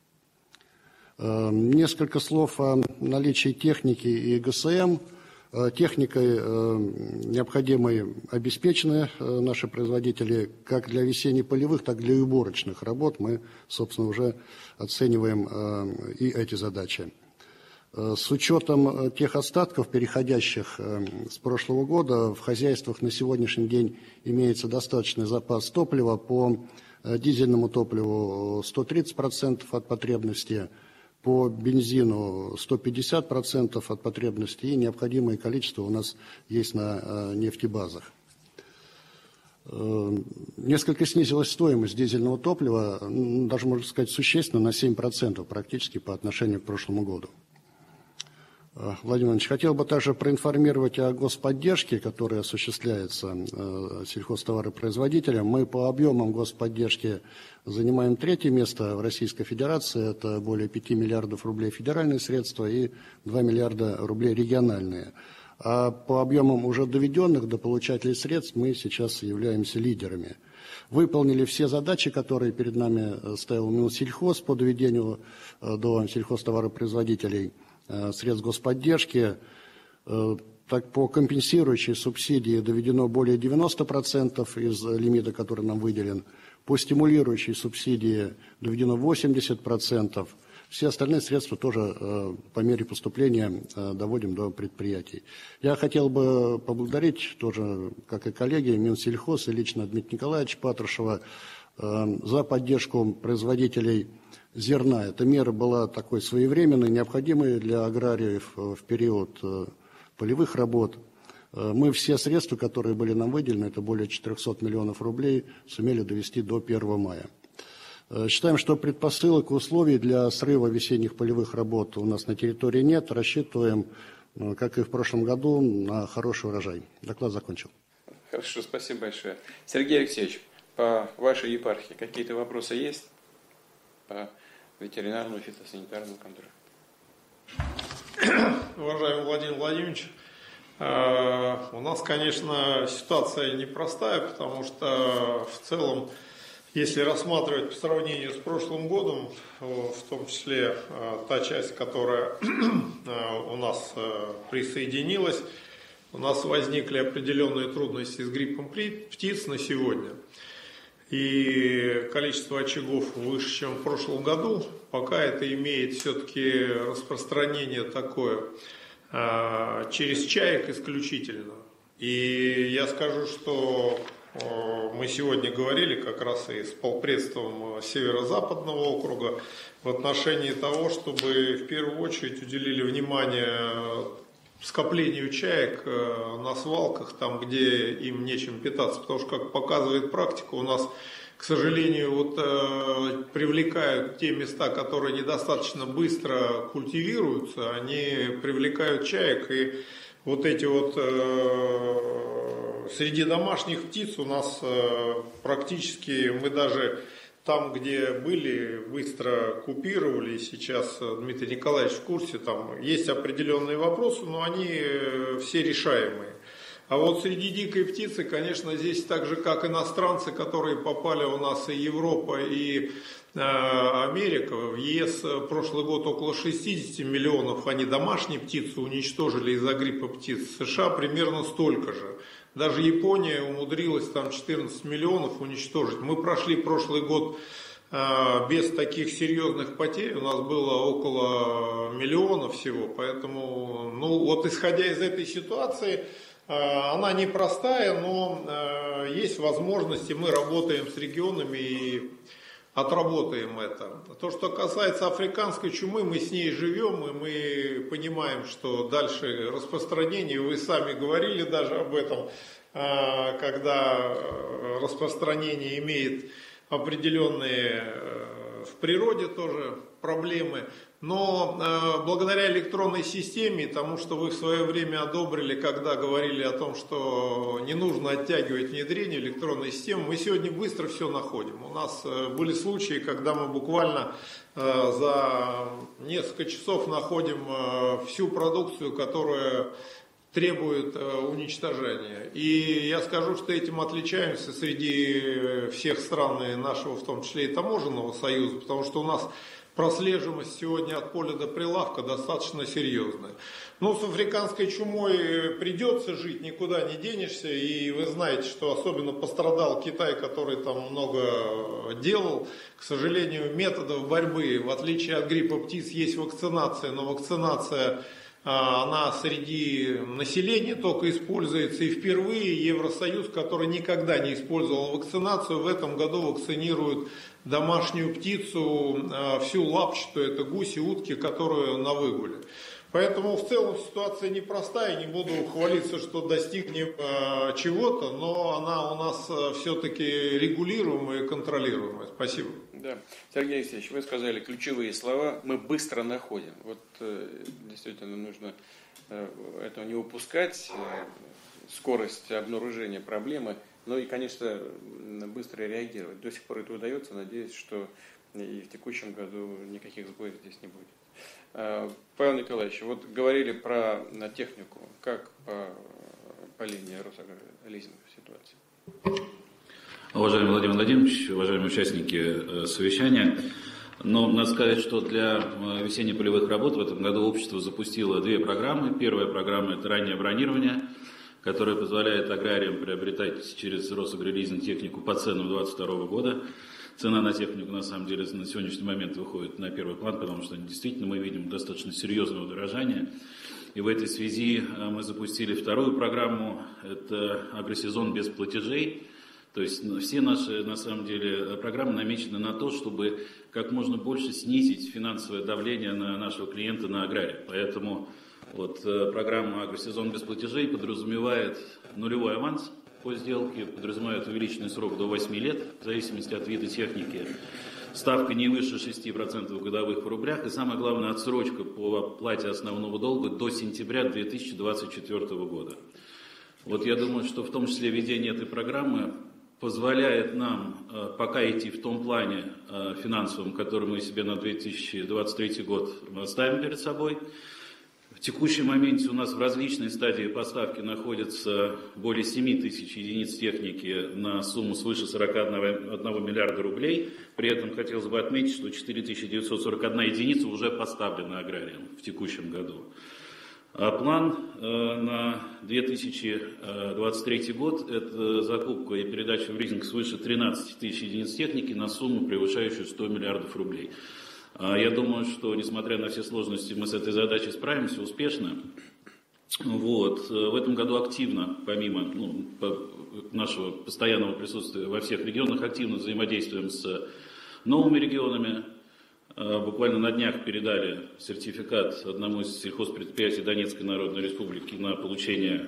Несколько слов о наличии техники и ГСМ. Техникой необходимой обеспечены наши производители как для весенне-полевых, так и для уборочных работ. Мы, собственно, уже оцениваем и эти задачи. С учетом тех остатков, переходящих с прошлого года, в хозяйствах на сегодняшний день имеется достаточный запас топлива. По дизельному топливу 130% от потребности, по бензину 150% от потребности, и необходимое количество у нас есть на нефтебазах. Несколько снизилась стоимость дизельного топлива, даже, можно сказать, существенно, на 7% практически по отношению к прошлому году. Владимир Иванович, хотел бы также проинформировать о господдержке, которая осуществляется сельхозтоваропроизводителям. Мы по объемам господдержки занимаем 3-е место в Российской Федерации. Это более 5 миллиардов рублей федеральные средства и 2 миллиарда рублей региональные. А по объемам уже доведенных до получателей средств мы сейчас являемся лидерами. Выполнили все задачи, которые перед нами ставил Минсельхоз по доведению до сельхозтоваропроизводителей средств господдержки. Так, по компенсирующей субсидии доведено более 90% из лимита, который нам выделен. По стимулирующей субсидии доведено 80%. Все остальные средства тоже по мере поступления доводим до предприятий. Я хотел бы поблагодарить тоже, как и коллеги, Минсельхоз и лично Дмитрия Николаевича Патрушева за поддержку производителей зерна. Эта мера была такой своевременной, необходимой для аграриев в период полевых работ. Мы все средства, которые были нам выделены, это более 400 миллионов рублей, сумели довести до 1 мая. Считаем, что предпосылок и условий для срыва весенних полевых работ у нас на территории нет. Рассчитываем, как и в прошлом году, на хороший урожай. Доклад закончил. Хорошо, спасибо большое. Сергей Алексеевич, по вашей епархии какие-то вопросы есть? По ветеринарному и фитосанитарному контролю. Уважаемый Владимир Владимирович, у нас, конечно, ситуация непростая, потому что в целом, если рассматривать по сравнению с прошлым годом, в том числе та часть, которая у нас присоединилась, у нас возникли определенные трудности с гриппом птиц на сегодня. И количество очагов выше, чем в прошлом году. Пока это имеет все-таки распространение такое через чаек исключительно. И я скажу, что мы сегодня говорили как раз и с полпредством Северо-Западного округа в отношении того, чтобы в первую очередь уделили внимание скоплению чаек на свалках, там, где им нечем питаться. Потому что, как показывает практика, у нас, к сожалению, привлекают те места, которые недостаточно быстро культивируются, они привлекают чаек. И вот эти среди домашних птиц у нас практически мы даже там, где были, быстро купировали. Сейчас Дмитрий Николаевич в курсе, там есть определенные вопросы, но они все решаемые. А вот среди дикой птицы, конечно, здесь так же, как иностранцы, которые попали у нас и Европа, и Америка, в ЕС прошлый год около 60 миллионов они домашней птицы уничтожили из-за гриппа птиц. США примерно столько же. Даже Япония умудрилась там 14 миллионов уничтожить. Мы прошли прошлый год без таких серьезных потерь. У нас было около миллиона всего. Поэтому, исходя из этой ситуации, она непростая, но есть возможности. Мы работаем с регионами и отработаем это. То, что касается африканской чумы, мы с ней живем, и мы понимаем, что дальше распространение, вы сами говорили даже об этом, когда распространение имеет определенные в природе тоже проблемы. Но благодаря электронной системе, тому, что вы в свое время одобрили, когда говорили о том, что не нужно оттягивать внедрение электронной системы, мы сегодня быстро все находим. У нас были случаи, когда мы буквально за несколько часов находим всю продукцию, которая требует уничтожения. И я скажу, что этим отличаемся среди всех стран нашего, в том числе и таможенного союза, потому что у нас прослеживаемость сегодня от поля до прилавка достаточно серьезная. Но с африканской чумой придется жить, никуда не денешься. И вы знаете, что особенно пострадал Китай, который там много делал. К сожалению, методов борьбы, в отличие от гриппа птиц, есть вакцинация, но вакцинация, она среди населения только используется. И впервые Евросоюз, который никогда не использовал вакцинацию, в этом году вакцинирует домашнюю птицу, всю лапчатую, это гуси, утки, которые на выгуле. Поэтому в целом ситуация непростая, не буду хвалиться, что достигнем чего-то, но она у нас все-таки регулируемая и контролируемая. Спасибо. Да. Сергей Алексеевич, вы сказали ключевые слова, мы быстро находим. Вот действительно нужно этого не упускать, скорость обнаружения проблемы. Ну и, конечно, быстро реагировать. До сих пор это удается. Надеюсь, что и в текущем году никаких сбоев здесь не будет. Павел Николаевич, вот говорили про технику. Как по линии Росагролизинга ситуация? Уважаемый Владимир Владимирович, уважаемые участники совещания, но надо сказать, что для весенне-полевых работ в этом году общество запустило две программы. Первая программа – это раннее бронирование, которая позволяет аграриям приобретать через Росагролизинг технику по ценам 2022 года. Цена на технику, на самом деле, на сегодняшний момент выходит на первый план, потому что действительно мы видим достаточно серьезное удорожание. И в этой связи мы запустили вторую программу, это агросезон без платежей. То есть все наши, на самом деле, программы намечены на то, чтобы как можно больше снизить финансовое давление на нашего клиента, на агрария. Поэтому вот программа «Агросезон без платежей» подразумевает нулевой аванс по сделке, подразумевает увеличенный срок до 8 лет, в зависимости от вида техники. Ставка не выше 6% годовых в рублях. И самое главное, отсрочка по оплате основного долга до сентября 2024 года. Вот я думаю, что в том числе введение этой программы позволяет нам пока идти в том плане финансовом, который мы себе на 2023 год ставим перед собой. В текущем моменте у нас в различной стадии поставки находится более 7 тысяч единиц техники на сумму свыше 41 миллиарда рублей. При этом хотелось бы отметить, что 4941 единица уже поставлена аграриям в текущем году. А план на 2023 год – это закупка и передача в лизинг свыше 13 тысяч единиц техники на сумму, превышающую 100 миллиардов рублей. Я думаю, что, несмотря на все сложности, мы с этой задачей справимся успешно. Вот. В этом году активно, помимо нашего постоянного присутствия во всех регионах, активно взаимодействуем с новыми регионами. Буквально на днях передали сертификат одному из сельхозпредприятий Донецкой Народной Республики на получение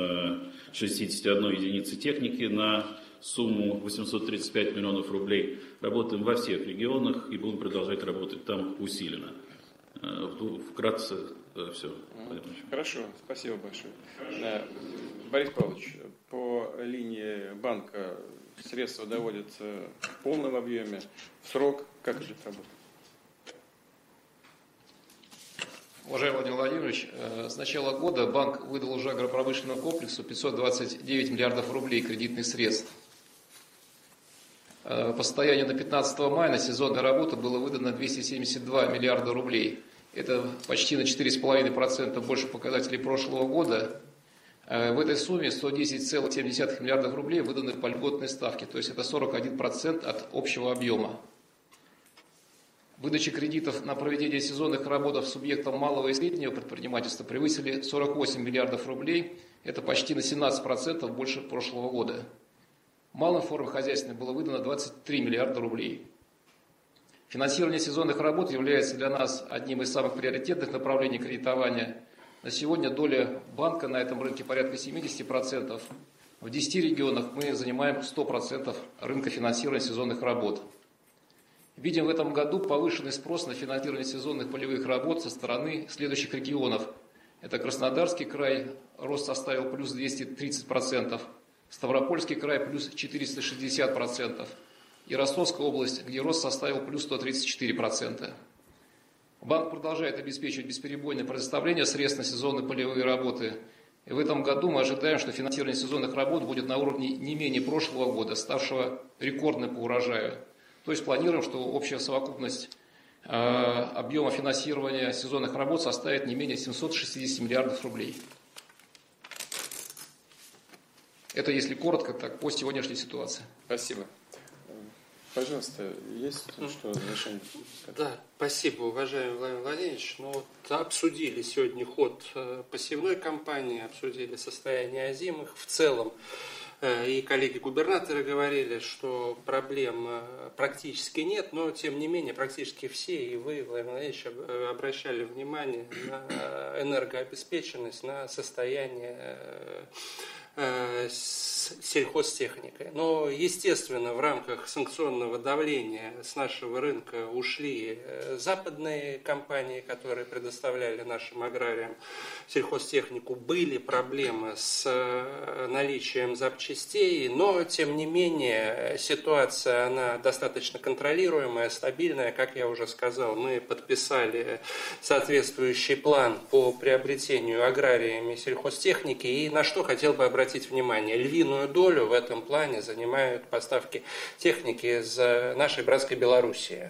61 единицы техники на сумму 835 миллионов рублей. Работаем во всех регионах и будем продолжать работать там усиленно. Вкратце все. Хорошо, спасибо большое. Борис Павлович, по линии банка средства доводятся в полном объеме, в срок, как идет работа? Уважаемый Владимир Владимирович, с начала года банк выдал уже агропромышленному комплексу 529 миллиардов рублей кредитных средств. По состоянию на 15 мая на сезонную работу было выдано 272 миллиарда рублей. Это почти на 4,5% больше показателей прошлого года. В этой сумме 110,7 миллиардов рублей выданы по льготной ставке, то есть это 41% от общего объема. Выдача кредитов на проведение сезонных работ субъектам малого и среднего предпринимательства превысили 48 миллиардов рублей. Это почти на 17% больше прошлого года. Малым формам хозяйственной было выдано 23 миллиарда рублей. Финансирование сезонных работ является для нас одним из самых приоритетных направлений кредитования. На сегодня доля банка на этом рынке порядка 70%. В 10 регионах мы занимаем 100% рынка финансирования сезонных работ. Видим в этом году повышенный спрос на финансирование сезонных полевых работ со стороны следующих регионов. Это Краснодарский край, рост составил плюс 230%, Ставропольский край плюс 460%, и Ростовская область, где рост составил плюс 134%. Банк продолжает обеспечивать бесперебойное предоставление средств на сезонные полевые работы. И в этом году мы ожидаем, что финансирование сезонных работ будет на уровне не менее прошлого года, ставшего рекордным по урожаю. То есть планируем, что общая совокупность объема финансирования сезонных работ составит не менее 760 миллиардов рублей. Это, если коротко, так по сегодняшней ситуации. Спасибо. Пожалуйста, есть что завершение? Да, спасибо, уважаемый Владимир Владимирович. Обсудили сегодня ход посевной кампании, обсудили состояние озимых в целом. И коллеги-губернаторы говорили, что проблем практически нет, но тем не менее практически все, и вы, Владимир Владимирович, обращали внимание на энергообеспеченность, на состояние сельхозтехникой. Но, естественно, в рамках санкционного давления с нашего рынка ушли западные компании, которые предоставляли нашим аграриям сельхозтехнику. Были проблемы с наличием запчастей, но, тем не менее, ситуация она достаточно контролируемая, стабильная. Как я уже сказал, мы подписали соответствующий план по приобретению аграриями сельхозтехники. И на что хотел бы обратить внимание. Львиную долю в этом плане занимают поставки техники из нашей братской Белоруссии.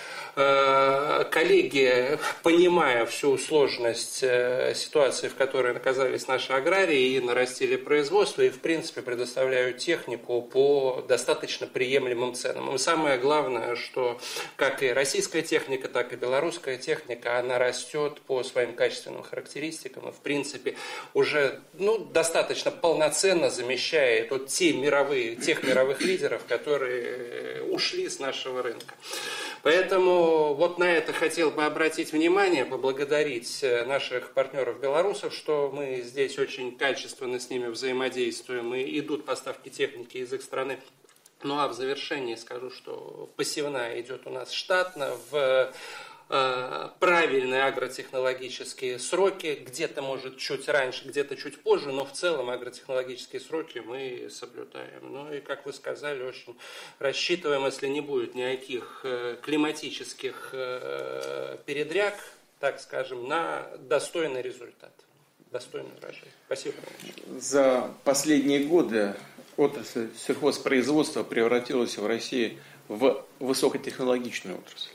Коллеги, понимая всю сложность ситуации, в которой оказались наши аграрии, и нарастили производство, и в принципе предоставляют технику по достаточно приемлемым ценам. И самое главное, что как и российская техника, так и белорусская техника, она растет по своим качественным характеристикам и в принципе уже достаточно полноценно замещает тех мировых лидеров, которые ушли с нашего рынка. Поэтому вот на это хотел бы обратить внимание, поблагодарить наших партнеров-белорусов, что мы здесь очень качественно с ними взаимодействуем, и идут поставки техники из их страны. Ну а в завершении скажу, что посевная идет у нас штатно, в правильные агротехнологические сроки, где-то может чуть раньше, где-то чуть позже, но в целом агротехнологические сроки мы соблюдаем. Ну и, как вы сказали, очень рассчитываем, если не будет никаких климатических передряг, так скажем, на достойный результат, достойный урожай. Спасибо. За последние годы отрасль сельхозпроизводства превратилась в России в высокотехнологичную отрасль.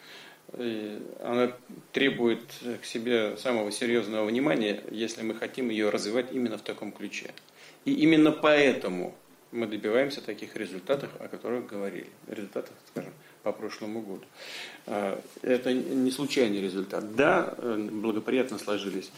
И она требует к себе самого серьезного внимания, если мы хотим ее развивать именно в таком ключе. И именно поэтому мы добиваемся таких результатов, о которых говорили. Результатов, скажем, по прошлому году. Это не случайный результат. Да, благоприятно сложились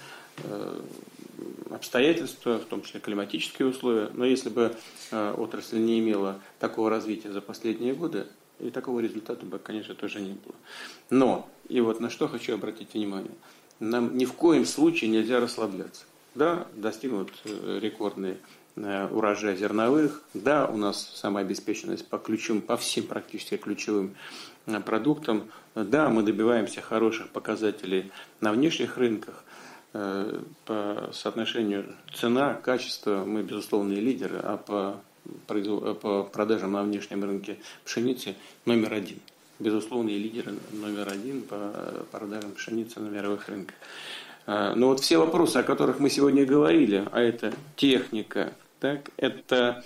обстоятельства, в том числе климатические условия, но если бы отрасль не имела такого развития за последние годы, и такого результата бы, конечно, тоже не было. Но, и вот на что хочу обратить внимание. Нам ни в коем случае нельзя расслабляться. Да, достигнут рекордный урожай зерновых. Да, у нас самообеспеченность по всем практически ключевым продуктам. Да, мы добиваемся хороших показателей на внешних рынках. По соотношению цена, качество мы безусловные лидеры, а по продажам на внешнем рынке пшеницы номер один. Безусловные лидеры номер один по продажам пшеницы на мировых рынках. Но вот все вопросы, о которых мы сегодня говорили, а это техника, так, это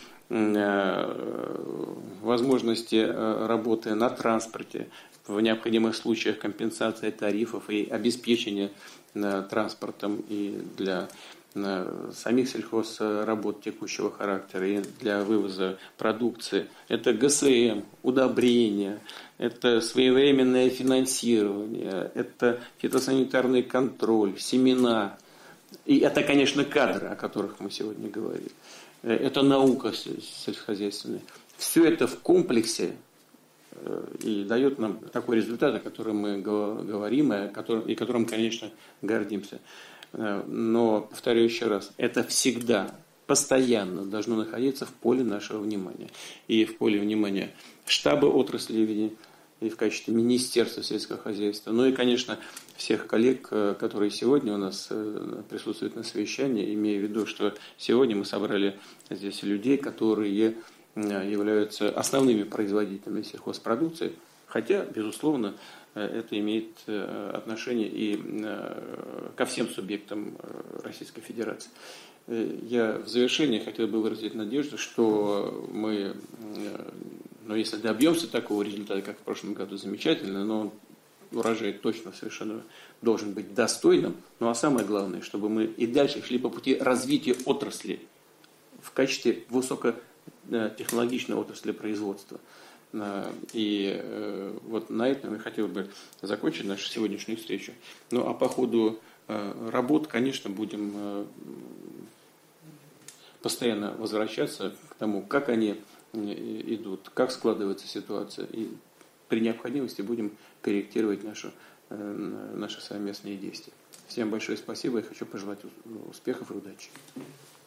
возможности работы на транспорте, в необходимых случаях компенсация тарифов и обеспечение транспортом и для самих сельхозработ текущего характера и для вывоза продукции. Это ГСМ, удобрения, это своевременное финансирование, это фитосанитарный контроль, семена. И это, конечно, кадры, о которых мы сегодня говорили. Это наука сельскохозяйственная. Все это в комплексе и дает нам такой результат, о котором мы говорим, и которым, конечно, гордимся. Но, повторю еще раз, это всегда, постоянно должно находиться в поле нашего внимания. И в поле внимания штаба отрасли и в качестве Министерства сельского хозяйства. Ну и, конечно, всех коллег, которые сегодня у нас присутствуют на совещании, имея в виду, что сегодня мы собрали здесь людей, которые являются основными производителями сельхозпродукции, хотя, безусловно, это имеет отношение и ко всем субъектам Российской Федерации. Я в завершение хотел бы выразить надежду, что мы, если добьемся такого результата, как в прошлом году, замечательно, но урожай точно совершенно должен быть достойным. Ну а самое главное, чтобы мы и дальше шли по пути развития отрасли в качестве высокотехнологичной отрасли производства. И вот на этом я хотел бы закончить нашу сегодняшнюю встречу. Ну а по ходу работ, конечно, будем постоянно возвращаться к тому, как они идут, как складывается ситуация. И при необходимости будем корректировать наши совместные действия. Всем большое спасибо и хочу пожелать успехов и удачи.